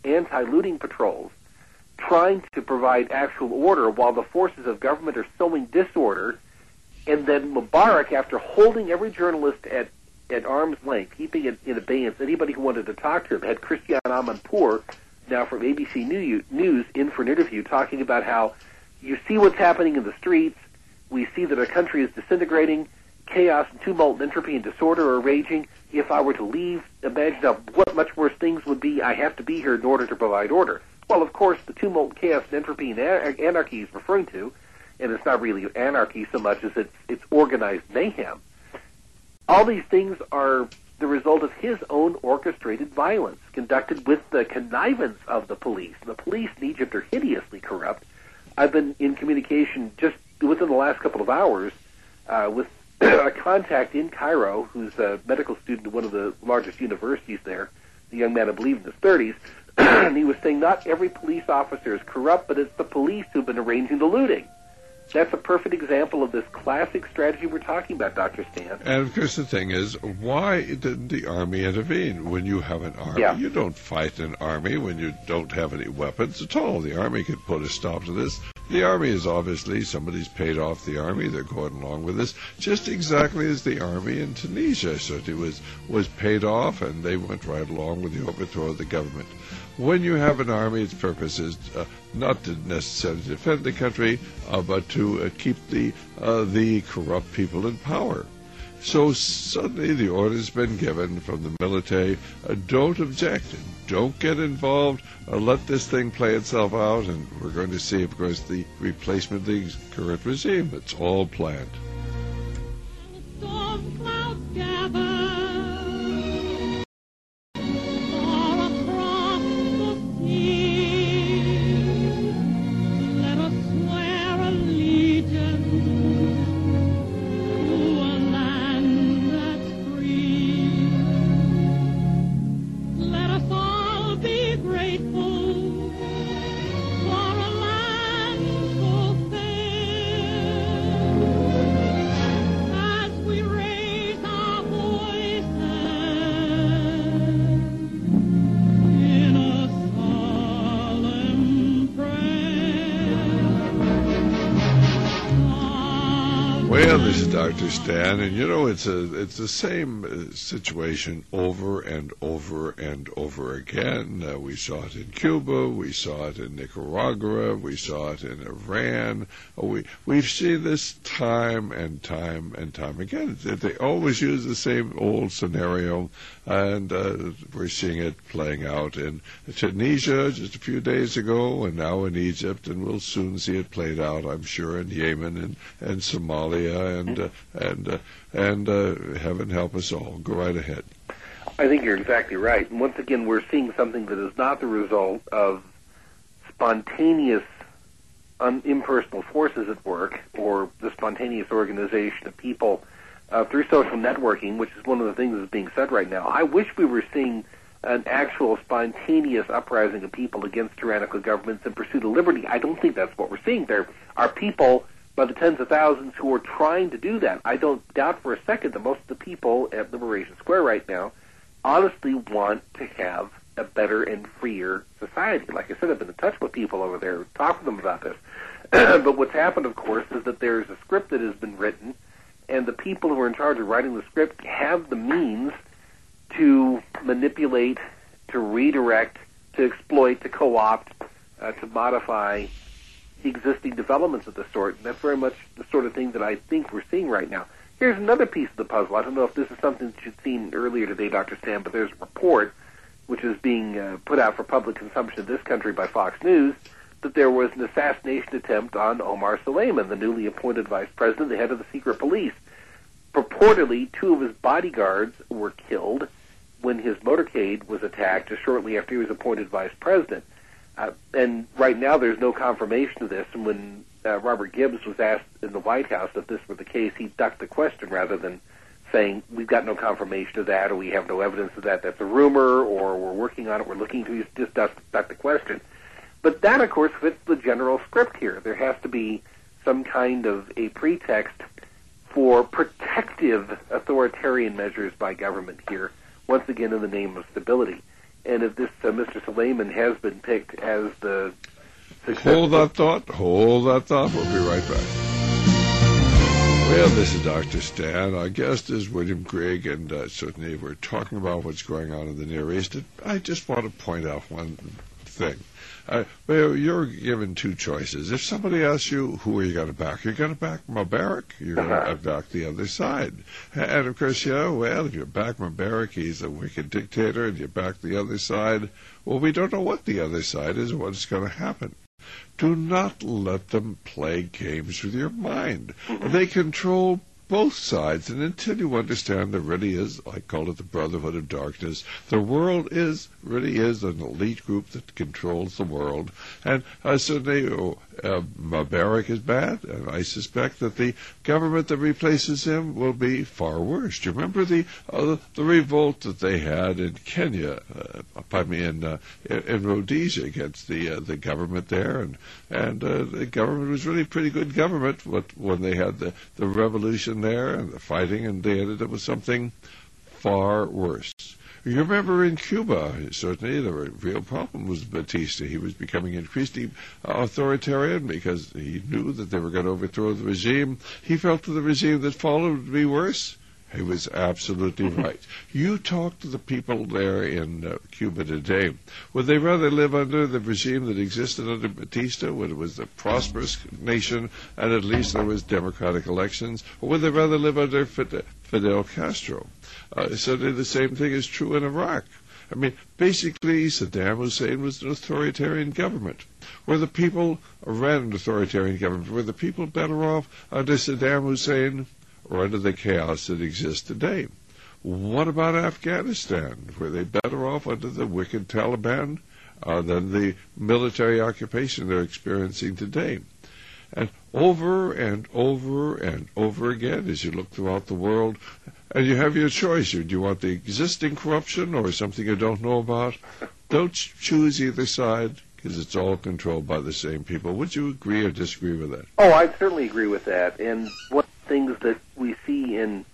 anti-looting patrols, trying to provide actual order while the forces of government are sowing disorder. And then Mubarak, after holding every journalist at, at arm's length, keeping it in abeyance, anybody who wanted to talk to him, had Christiane Amanpour, now from A B C News, in for an interview talking about how you see what's happening in the streets, we see that our country is disintegrating, chaos and tumult and entropy and disorder are raging. If I were to leave, imagine how, what much worse things would be. I have to be here in order to provide order. Well, of course, the tumult, chaos, and entropy and anarchy he's referring to, and it's not really anarchy so much as it's, it's organized mayhem. All these things are the result of his own orchestrated violence, conducted with the connivance of the police. The police in Egypt are hideously corrupt. I've been in communication just within the last couple of hours uh, with a contact in Cairo who's a medical student at one of the largest universities there, the young man, I believe, in his thirties, and he was saying not every police officer is corrupt, but it's the police who've been arranging the looting. That's a perfect example of this classic strategy we're talking about, Doctor Stan. And of course the thing is, why didn't the army intervene? When you have an army, yeah. you don't fight an army when you don't have any weapons at all. The army could put a stop to this. The army is obviously, somebody's paid off the army, they're going along with this, just exactly as the army in Tunisia certainly was, was paid off, and they went right along with the overthrow of the government. When you have an army, its purpose is uh, not to necessarily defend the country, uh, but to uh, keep the uh, the corrupt people in power. So suddenly the order's been given from the military, uh, don't object, don't get involved, uh, let this thing play itself out, and we're going to see, of course, the replacement of the current regime. It's all planned. Storm clouds gather. Well, this is Doctor Stan, and you know, it's a it's the same uh, situation over and over and over again. Uh, we saw it in Cuba, we saw it in Nicaragua, we saw it in Iran. Uh, we we've seen this time and time and time again. They always use the same old scenario, and uh, we're seeing it playing out in Tunisia just a few days ago, and now in Egypt, and we'll soon see it played out, I'm sure, in Yemen and and Somalia. And uh, and uh, and uh, heaven help us all. Go right ahead. I think you're exactly right. And once again, we're seeing something that is not the result of spontaneous, un- impersonal forces at work or the spontaneous organization of people uh, through social networking, which is one of the things that's being said right now. I wish we were seeing an actual spontaneous uprising of people against tyrannical governments in pursuit of liberty. I don't think that's what we're seeing. There are people by the tens of thousands who are trying to do that. I don't doubt for a second that most of the people at Liberation Square right now honestly want to have a better and freer society. Like I said, I've been in touch with people over there, talk to them about this. But what's happened, of course, is that there's a script that has been written, and the people who are in charge of writing the script have the means to manipulate, to redirect, to exploit, to co-opt, uh, to modify existing developments of the sort, and that's very much the sort of thing that I think we're seeing right now. Here's another piece of the puzzle. I don't know if this is something that you'd seen earlier today, Doctor Stan, but there's a report which is being uh, put out for public consumption in this country by Fox News that there was an assassination attempt on Omar Suleiman, the newly appointed vice president, the head of the secret police. Purportedly, two of his bodyguards were killed when his motorcade was attacked just shortly after he was appointed vice president. Uh, and right now there's no confirmation of this, and when uh, Robert Gibbs was asked in the White House if this were the case, he ducked the question rather than saying, we've got no confirmation of that, or we have no evidence of that, that's a rumor, or we're working on it, we're looking to, he just ducked, ducked the question. But that, of course, fits the general script here. There has to be some kind of a pretext for protective authoritarian measures by government here, once again in the name of stability. and if this uh, Mister Suleiman has been picked as the successful... Hold that thought. Hold that thought. We'll be right back. Well, this is Doctor Stan. Our guest is William Grigg, and uh, certainly we're talking about what's going on in the Near East. I just want to point out one thing. Uh, well, you're given two choices. If somebody asks you, who are you going to back? You're going to back Mubarak. You're going to back the other side. And, of course, yeah, well, if you back Mubarak, he's a wicked dictator, and you back the other side, well, we don't know what the other side is or what's going to happen. Do not let them play games with your mind. They control both sides, and until you understand there really is, I call it the Brotherhood of Darkness, the world is, really is an elite group that controls the world. And uh, certainly oh, uh, Mubarak is bad, and I suspect that the government that replaces him will be far worse. Do you remember the uh, the revolt that they had in Kenya, uh, I mean in, uh, in, in Rhodesia against the uh, the government there, and and uh, the government was really pretty good government, but when they had the, the revolution there and the fighting, and they ended up with something far worse. You remember in Cuba, certainly the real problem was Batista. He was becoming increasingly authoritarian because he knew that they were going to overthrow the regime. He felt that the regime that followed would be worse. He was absolutely right. You talk to the people there in uh, Cuba today. Would they rather live under the regime that existed under Batista, when it was a prosperous nation and at least there was democratic elections, or would they rather live under Fidel, Fidel Castro? Uh, certainly the same thing is true in Iraq. I mean, basically, Saddam Hussein was an authoritarian government. Were the people, ran an authoritarian government, were the people better off under Saddam Hussein or under the chaos that exists today? What about Afghanistan? Were they better off under the wicked Taliban uh, than the military occupation they're experiencing today? And over and over and over again, as you look throughout the world, and you have your choice. Do you want the existing corruption or something you don't know about? Don't choose either side, because it's all controlled by the same people. Would you agree or disagree with that? Oh, I'd certainly agree with that. And one of the things that we see in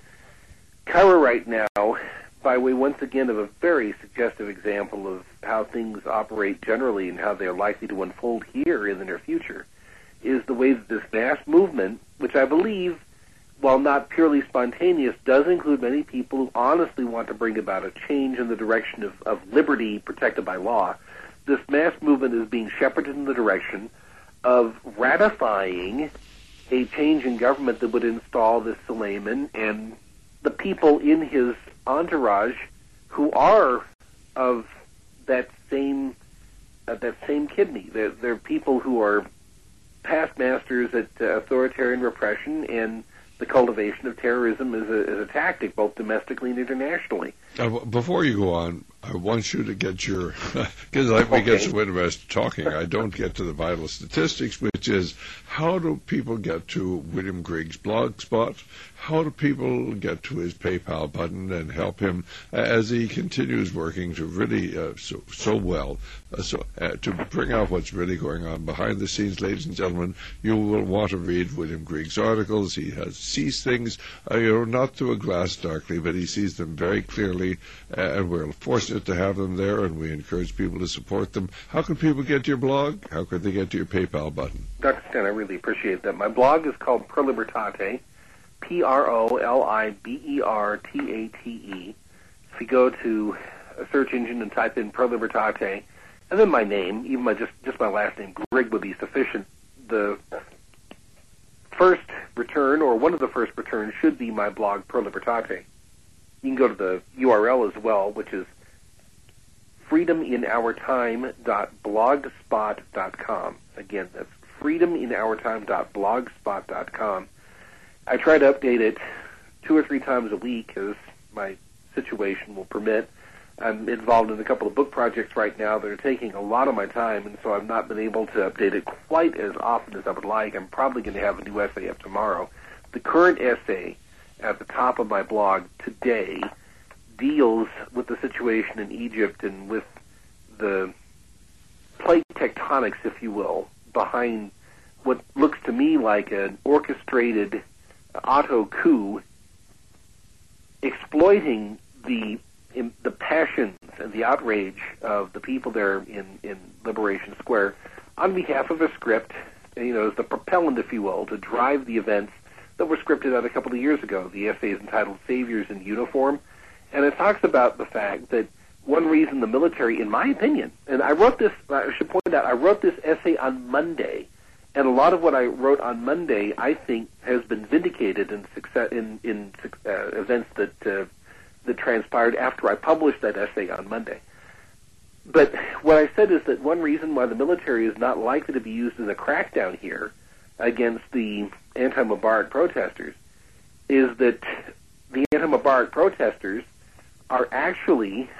Cairo right now, by way, once again, of a very suggestive example of how things operate generally and how they're likely to unfold here in the near future, is the way that this vast movement, which I believe, while not purely spontaneous, does include many people who honestly want to bring about a change in the direction of, of liberty protected by law. This mass movement is being shepherded in the direction of ratifying a change in government that would install this Suleiman and the people in his entourage who are of that same uh, that same kidney. They're, they're people who are past masters at uh, authoritarian repression and the cultivation of terrorism is a, is a tactic, both domestically and internationally. Uh, before you go on, I want you to get your, because I okay. get so interested talking, I don't get to the vital statistics, which is how do people get to William Grigg's blog spot? How do people get to his PayPal button and help him as he continues working to really uh, so so well uh, so uh, to bring out what's really going on behind the scenes, ladies and gentlemen? You will want to read William Grigg's articles. He has sees things, uh, you know, not through a glass darkly, but he sees them very clearly, uh, and we're fortunate to have them there, and we encourage people to support them. How can people get to your blog? How can they get to your PayPal button? Doctor Stan, I really appreciate that. My blog is called Pro Libertate. P R O L I B E R T A T E. If you go to a search engine and type in Pro Libertate, and then my name, even my just just my last name, Grigg, would be sufficient. The first return, or one of the first returns, should be my blog, Pro Libertate. You can go to the U R L as well, which is freedom in our time dot blogspot dot com. Again, that's freedom in our time dot blogspot dot com. I try to update it two or three times a week as my situation will permit. I'm involved in a couple of book projects right now that are taking a lot of my time, and so I've not been able to update it quite as often as I would like. I'm probably going to have a new essay up tomorrow. The current essay at the top of my blog today deals with the situation in Egypt and with the plate tectonics, if you will, behind what looks to me like an orchestrated auto coup exploiting the in the passions and the outrage of the people there in, in Liberation Square on behalf of a script, you know, as the propellant, if you will, to drive the events that were scripted out a couple of years ago. The essay is entitled Saviors in Uniform, and it talks about the fact that one reason the military, in my opinion, and I wrote this, I should point out, I wrote this essay on Monday, and a lot of what I wrote on Monday, I think, has been vindicated in success in, in uh, events that uh, that transpired after I published that essay on Monday. But what I said is that one reason why the military is not likely to be used in a crackdown here against the anti-Mubarak protesters is that the anti-Mubarak protesters are actually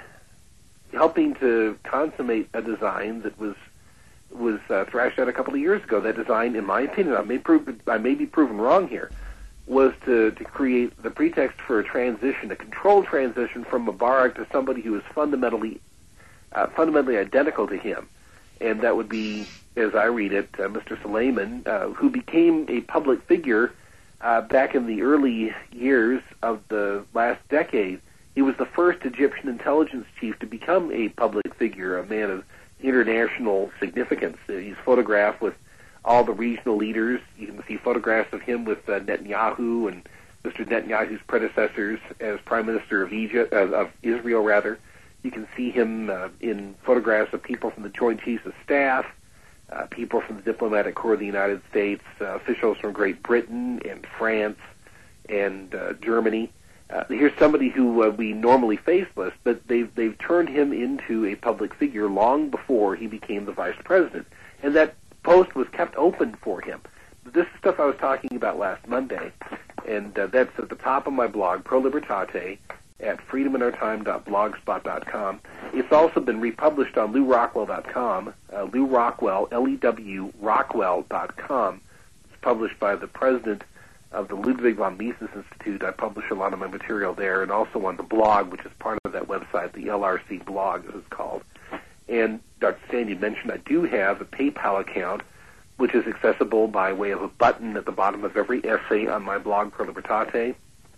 helping to consummate a design that was was uh, thrashed out a couple of years ago. That design, in my opinion, I may prove I may be proven wrong here, was to, to create the pretext for a transition, a controlled transition from Mubarak to somebody who is fundamentally uh, fundamentally identical to him, and that would be, as I read it, uh, Mister Suleiman, uh, who became a public figure uh, back in the early years of the last decade. He was the first Egyptian intelligence chief to become a public figure, a man of international significance. Uh, he's photographed with all the regional leaders. You can see photographs of him with uh, Netanyahu and Mister Netanyahu's predecessors as Prime Minister of Egypt, uh, of Israel, rather. You can see him uh, in photographs of people from the Joint Chiefs of Staff, uh, people from the Diplomatic Corps of the United States, uh, officials from Great Britain and France and uh, Germany. Uh, here's somebody who uh, we normally faceless, but they've they've turned him into a public figure long before he became the vice president, and that post was kept open for him. This is stuff I was talking about last Monday, and uh, that's at the top of my blog, Pro Libertate, at freedom in our time dot blogspot dot com. It's also been republished on lew rockwell dot com, uh, Lew Rockwell, L E W, Rockwell dot com. It's published by the president of the Ludwig von Mises Institute. I publish a lot of my material there, and also on the blog, which is part of that website, the L R C blog, as it's called. And Doctor Stan, you mentioned I do have a PayPal account, which is accessible by way of a button at the bottom of every essay on my blog, Pro Libertate.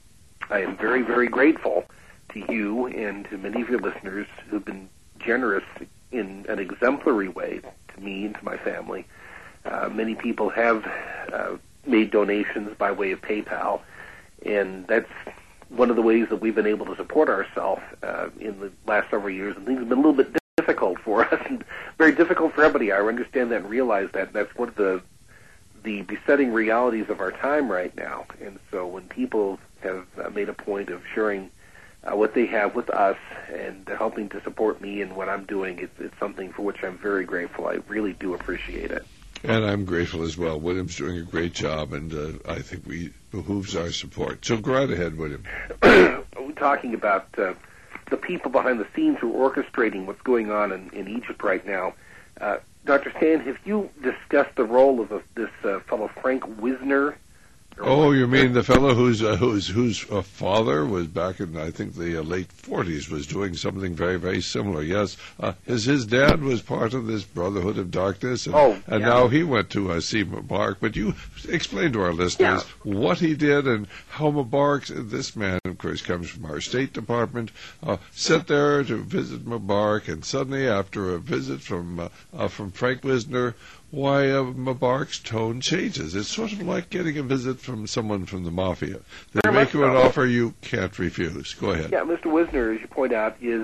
I am very, very grateful to you and to many of your listeners who've been generous in an exemplary way to me and to my family. Uh, many people have uh, made donations by way of PayPal, and that's one of the ways that we've been able to support ourselves uh, in the last several years, and things have been a little bit difficult for us, and very difficult for everybody. I understand that and realize that that's one of the the besetting realities of our time right now, and so when people have uh, made a point of sharing uh, what they have with us and uh, helping to support me and what I'm doing, it's, it's something for which I'm very grateful. I really do appreciate it. And I'm grateful as well. William's doing a great job, and uh, I think we behooves our support. So go right ahead, William. We're talking about uh, the people behind the scenes who are orchestrating what's going on in, in Egypt right now. Uh, Doctor Stan, have you discussed the role of a, this uh, fellow Frank Wisner? Oh, you mean the fellow whose uh, whose whose uh, father was back in, I think, the uh, late forties, was doing something very, very similar. Yes, uh, his his dad was part of this Brotherhood of Darkness, and, oh, and yeah. now he went to uh, see Mubarak. But you explain to our listeners yeah. what he did and how Mubarak, this man, of course, comes from our State Department, uh, sent there to visit Mubarak, and suddenly, after a visit from uh, uh, from Frank Wisner, why uh, Mubarak's tone changes. It's sort of like getting a visit from someone from the mafia. They Very make you an so. offer you can't refuse. Go ahead. Yeah, Mister Wisner, as you point out, is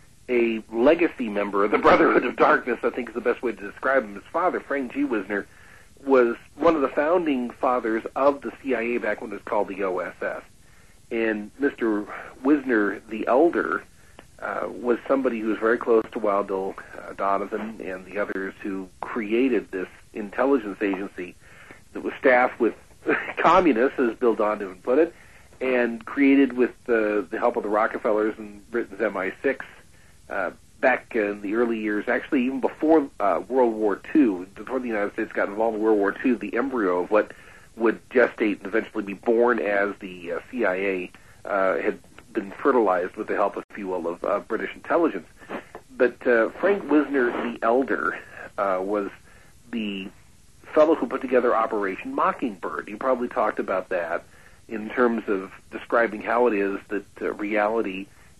a legacy member of the Brotherhood of Darkness, I think is the best way to describe him. His father, Frank G. Wisner, was one of the founding fathers of the C I A back when it was called the O S S. And Mister Wisner, the elder, Uh, was somebody who was very close to Wild Bill uh, Donovan and the others who created this intelligence agency that was staffed with communists, as Bill Donovan put it, and created with uh, the help of the Rockefellers and Britain's M I six uh, back in the early years, actually even before uh, World War Two, before the United States got involved in World War Two, the embryo of what would gestate and eventually be born as the uh, C I A uh, had been fertilized with the help, if you will, of uh, British intelligence. But uh, Frank Wisner the Elder uh, was the fellow who put together Operation Mockingbird. You probably talked about that in terms of describing how it is that uh, reality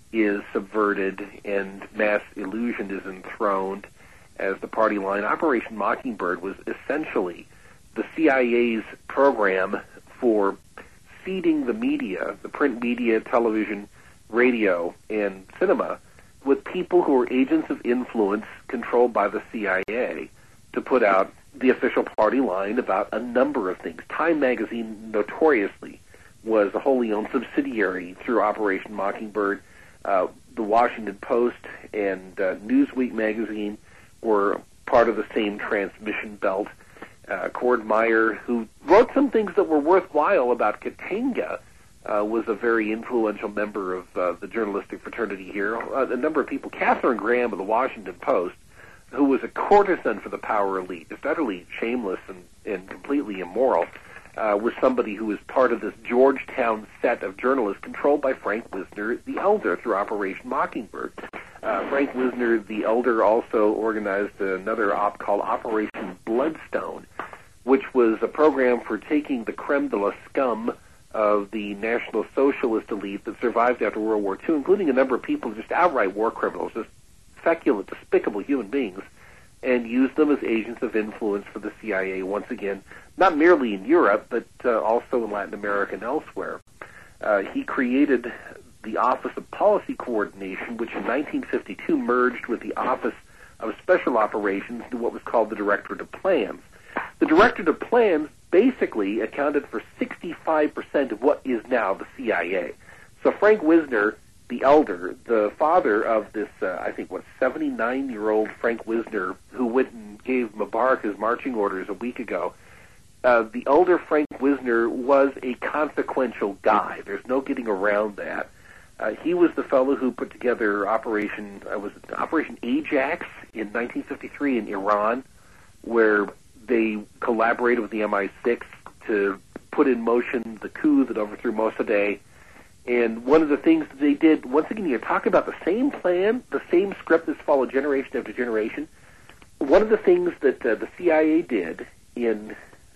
is subverted and mass illusion is enthroned as the party line. Operation Mockingbird was essentially the C I A's program for feeding the media, the print media, television, radio, and cinema, with people who were agents of influence controlled by the C I A to put out the official party line about a number of things. Time magazine notoriously was a wholly owned subsidiary through Operation Mockingbird. Uh, the Washington Post and uh, Newsweek magazine were part of the same transmission belt. Uh, Cord Meyer, who wrote some things that were worthwhile about Katanga, uh, was a very influential member of uh, the journalistic fraternity here. Uh, a number of people, Catherine Graham of the Washington Post, who was a courtesan for the power elite, just utterly shameless and, and completely immoral, uh, was somebody who was part of this Georgetown set of journalists controlled by Frank Wisner the Elder through Operation Mockingbird. Uh, Frank Wisner the Elder also organized another op called Operation Bloodstone, which was a program for taking the creme de la scum of the National Socialist elite that survived after World War Two, including a number of people, just outright war criminals, just feculent, despicable human beings, and used them as agents of influence for the C I A once again, not merely in Europe, but uh, also in Latin America and elsewhere. Uh, he created the Office of Policy Coordination, which in nineteen fifty-two merged with the Office of Special Operations into what was called the Directorate of Plans. The Directorate of Plans basically accounted for sixty-five percent of what is now the C I A. So Frank Wisner the Elder, the father of this, uh, I think, what, seventy-nine-year-old Frank Wisner, who went and gave Mubarak his marching orders a week ago, uh, the elder Frank Wisner was a consequential guy. There's no getting around that. Uh, he was the fellow who put together Operation uh, was it Operation Ajax in nineteen fifty-three in Iran, where they collaborated with the M I six to put in motion the coup that overthrew Mossadegh. And one of the things that they did, once again, you're talking about the same plan, the same script that's followed generation after generation. One of the things that uh, the C I A did in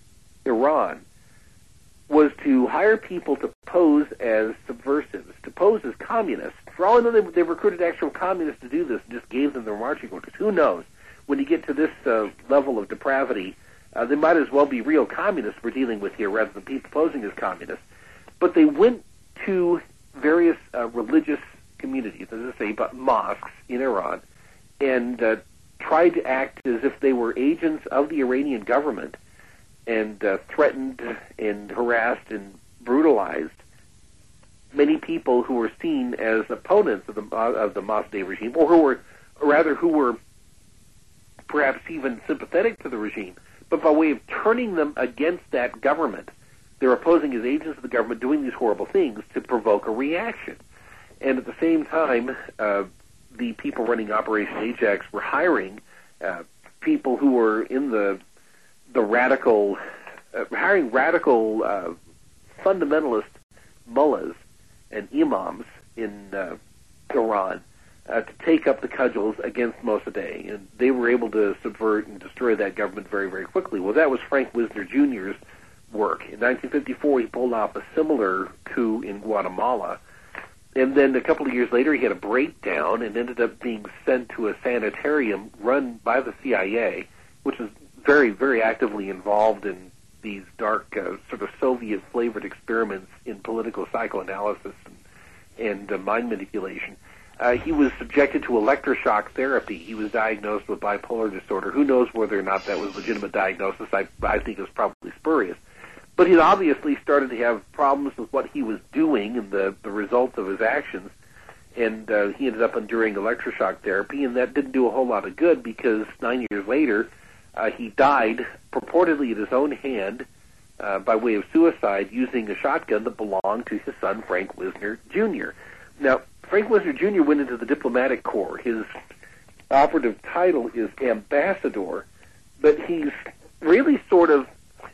Iran was to hire people to pose as subversives, to pose as communists. For all I know, they, they recruited actual communists to do this and just gave them their marching orders. Who knows? When you get to this uh, level of depravity, uh, they might as well be real communists we're dealing with here rather than people posing as communists. But they went to various uh, religious communities, as I say, but mosques in Iran, and uh, tried to act as if they were agents of the Iranian government, and uh, threatened and harassed and brutalized many people who were seen as opponents of the uh, of the Mossadegh regime, or who were, or rather, who were perhaps even sympathetic to the regime, but by way of turning them against that government. They're opposing as agents of the government doing these horrible things to provoke a reaction. And at the same time, uh, the people running Operation Ajax were hiring uh, people who were in the the radical, uh, hiring radical uh, fundamentalist mullahs and imams in uh, Iran uh, to take up the cudgels against Mossadegh. And they were able to subvert and destroy that government very, very quickly. Well, that was Frank Wisner Junior's work. In nineteen fifty-four, he pulled off a similar coup in Guatemala, and then a couple of years later, he had a breakdown and ended up being sent to a sanitarium run by the C I A, which was very, very actively involved in these dark, uh, sort of Soviet-flavored experiments in political psychoanalysis and, and uh, mind manipulation. Uh, he was subjected to electroshock therapy. He was diagnosed with bipolar disorder. Who knows whether or not that was a legitimate diagnosis? I, I think it was probably spurious. But he obviously started to have problems with what he was doing and the, the results of his actions, and uh, he ended up enduring electroshock therapy, and that didn't do a whole lot of good because nine years later, uh, he died purportedly in his own hand uh, by way of suicide using a shotgun that belonged to his son, Frank Wisner Junior Now, Frank Wisner Junior went into the diplomatic corps. His operative title is ambassador, but he's really sort of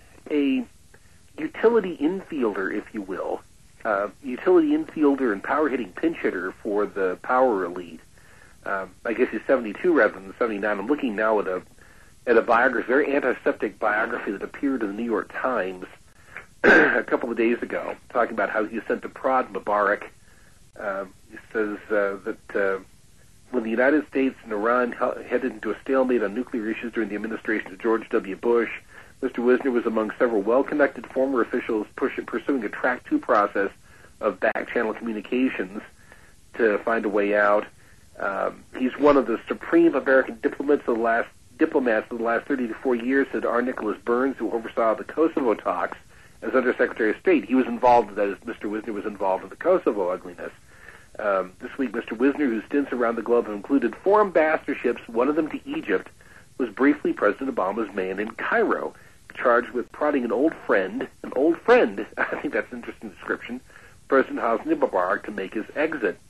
a utility infielder, if you will, uh, utility infielder and power-hitting pinch hitter for the power elite. Uh, I guess he's seventy-two rather than seventy-nine. I'm looking now at a at a biography, very antiseptic biography that appeared in the New York Times a couple of days ago, talking about how he was sent to prod Mubarak Uh, he says uh, that uh, when the United States and Iran headed into a stalemate on nuclear issues during the administration of George W. Bush, Mister Wisner was among several well-connected former officials push, pursuing a track two process of back-channel communications to find a way out. Um, he's one of the supreme American diplomats of the last diplomats of the last thirty to forty years, said R. Nicholas Burns, who oversaw the Kosovo talks as Undersecretary of State. He was involved, that is, Mister Wisner was involved in the Kosovo ugliness. Um, this week, Mister Wisner, whose stints around the globe have included four ambassadorships, one of them to Egypt, was briefly President Obama's man in Cairo, charged with prodding an old friend, an old friend, I think that's an interesting description, President Hosni Mubarak, to make his exit.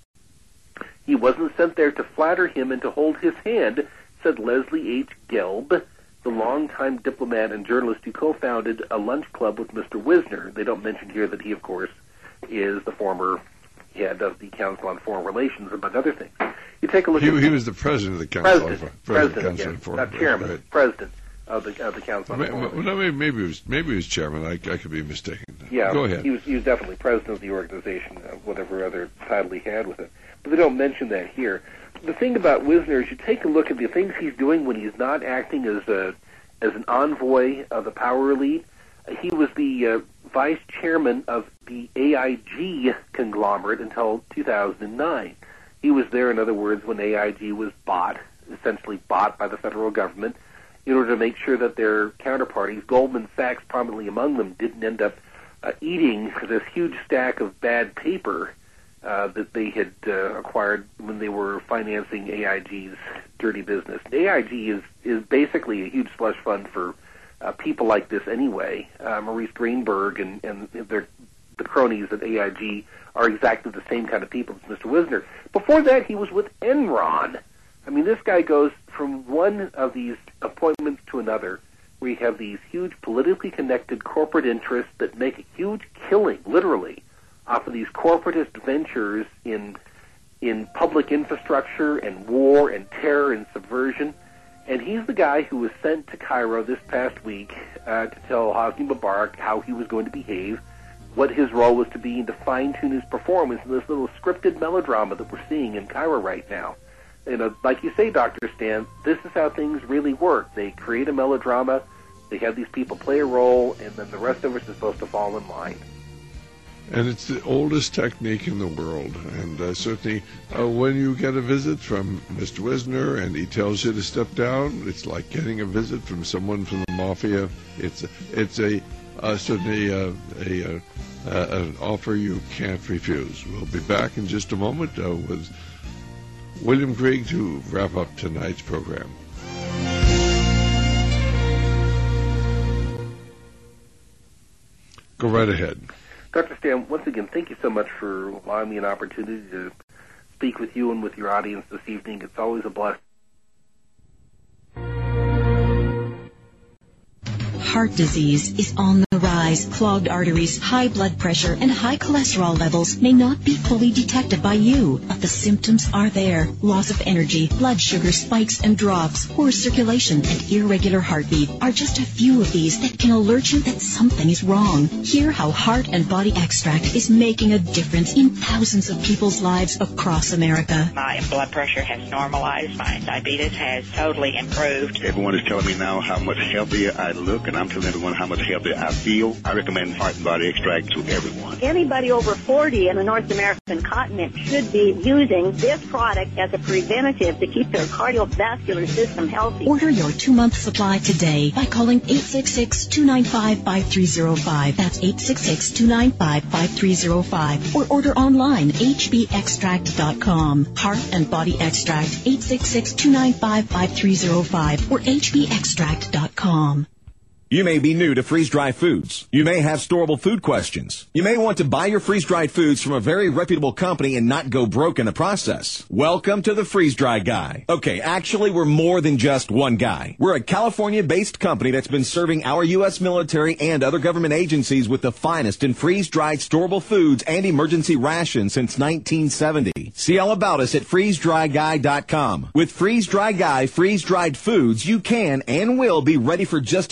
He wasn't sent there to flatter him and to hold his hand, said Leslie H. Gelb, the longtime diplomat and journalist who co-founded a lunch club with Mister Wisner. They don't mention here that he, of course, is the former head of the Council on Foreign Relations, among other things. You take a look he, at... He was the president of the Council President, on President, President, yes, on Foreign not chairman, right. president of the, of the Council on Maybe, Foreign Relations. well, maybe, maybe, he was, maybe he was chairman. I, I could be mistaken. Yeah, Go ahead. He was, he was definitely president of the organization, uh, whatever other title he had with it. But they don't mention that here. The thing about Wisner is you take a look at the things he's doing when he's not acting as a as an envoy of the power elite. Uh, he was the uh, vice chairman of the A I G conglomerate until two thousand nine. He was there, in other words, when A I G was bought, essentially bought by the federal government, in order to make sure that their counterparties, Goldman Sachs prominently among them, didn't end up uh, eating this huge stack of bad paper Uh, that they had uh, acquired when they were financing A I G's dirty business. A I G is, is basically a huge slush fund for uh, people like this anyway. Uh, Maurice Greenberg and, and their, the cronies at A I G are exactly the same kind of people as Mister Wisner. Before that, he was with Enron. I mean, this guy goes from one of these appointments to another, where you have these huge politically connected corporate interests that make a huge killing, literally, off of these corporatist ventures in in public infrastructure and war and terror and subversion. And he's the guy who was sent to Cairo this past week uh, to tell Hosni Mubarak how he was going to behave, what his role was to be, and to fine-tune his performance in this little scripted melodrama that we're seeing in Cairo right now. You know, like you say, Doctor Stan, this is how things really work. They create a melodrama, they have these people play a role, and then the rest of us is supposed to fall in line. And it's the oldest technique in the world. And uh, certainly uh, when you get a visit from Mister Wisner and he tells you to step down, it's like getting a visit from someone from the mafia. It's a, it's a uh, certainly uh, a, a uh, an offer you can't refuse. We'll be back in just a moment uh, with William Krieg to wrap up tonight's program. Go right ahead. Doctor Stan, once again, thank you so much for allowing me an opportunity to speak with you and with your audience this evening. It's always a blessing. Heart disease is on the rise. Clogged arteries, high blood pressure, and high cholesterol levels may not be fully detected by you, but the symptoms are there. Loss of energy, blood sugar spikes and drops, poor circulation, and irregular heartbeat are just a few of these that can alert you that something is wrong. Hear how Heart and Body Extract is making a difference in thousands of people's lives across America. My blood pressure has normalized. My diabetes has totally improved. Everyone is telling me now how much healthier I look, and I'm telling everyone how much healthier I feel. I recommend Heart and Body Extract to everyone. Anybody over forty in the North American continent should be using this product as a preventative to keep their cardiovascular system healthy. Order your two-month supply today by calling eight six six, two nine five, five three zero five. That's eight six six, two nine five, five three zero five. Or order online, h b extract dot com. Heart and Body Extract, eight six six, two nine five, five three zero five or h b extract dot com. You may be new to freeze-dried foods. You may have storable food questions. You may want to buy your freeze-dried foods from a very reputable company and not go broke in the process. Welcome to the Freeze-Dry Guy. Okay, actually, we're more than just one guy. We're a California-based company that's been serving our U S military and other government agencies with the finest in freeze-dried storable foods and emergency rations since nineteen seventy. See all about us at freeze dry guy dot com. With Freeze-Dry Guy freeze-dried foods, you can and will be ready for just about any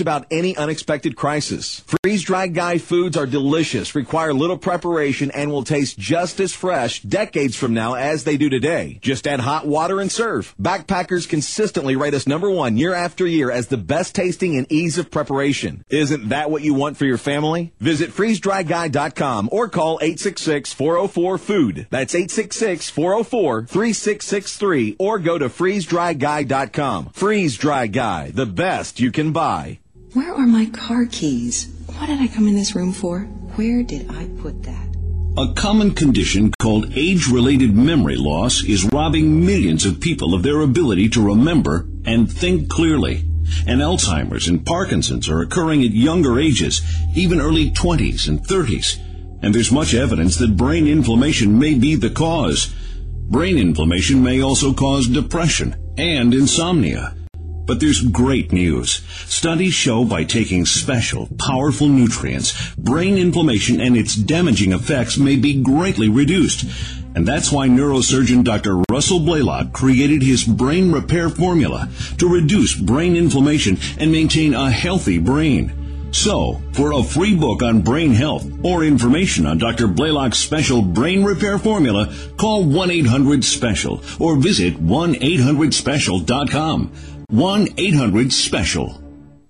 any unexpected crisis. Freeze-dried Guy foods are delicious, require little preparation, and will taste just as fresh decades from now as they do today. Just add hot water and serve. Backpackers consistently rate us number one year after year as the best tasting and ease of preparation. Isn't that what you want for your family? Visit freeze dry guy dot com or call eight six six, four oh four, food. That's eight six six, four oh four, three six six three or go to freeze dry guy dot com. Freeze Dry Guy, the best you can buy. Where are my car keys? What did I come in this room for? Where did I put that? A common condition called age-related memory loss is robbing millions of people of their ability to remember and think clearly. And Alzheimer's and Parkinson's are occurring at younger ages, even early twenties and thirties. And there's much evidence that brain inflammation may be the cause. Brain inflammation may also cause depression and insomnia. But there's great news. Studies show by taking special, powerful nutrients, brain inflammation and its damaging effects may be greatly reduced. And that's why neurosurgeon Doctor Russell Blaylock created his brain repair formula to reduce brain inflammation and maintain a healthy brain. So, for a free book on brain health or information on Doctor Blaylock's special brain repair formula, call one eight hundred special or visit one eight hundred special dot com. one eight hundred special.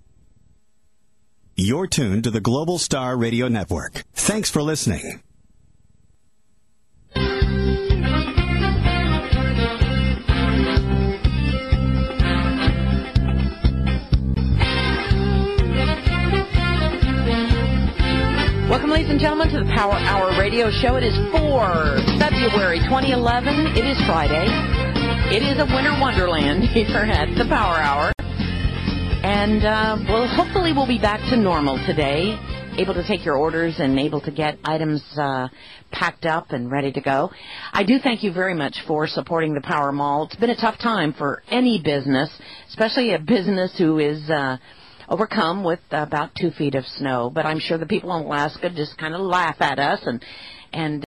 You're tuned to the Global Star Radio Network. Thanks for listening. Welcome, ladies and gentlemen, to the Power Hour Radio Show. It is for February twenty eleven. It is Friday. It is a winter wonderland here at the Power Hour. And, uh, well, hopefully we'll be back to normal today, able to take your orders and able to get items uh, packed up and ready to go. I do thank you very much for supporting the Power Mall. It's been a tough time for any business, especially a business who is uh, overcome with about two feet of snow. But I'm sure the people in Alaska just kind of laugh at us and, and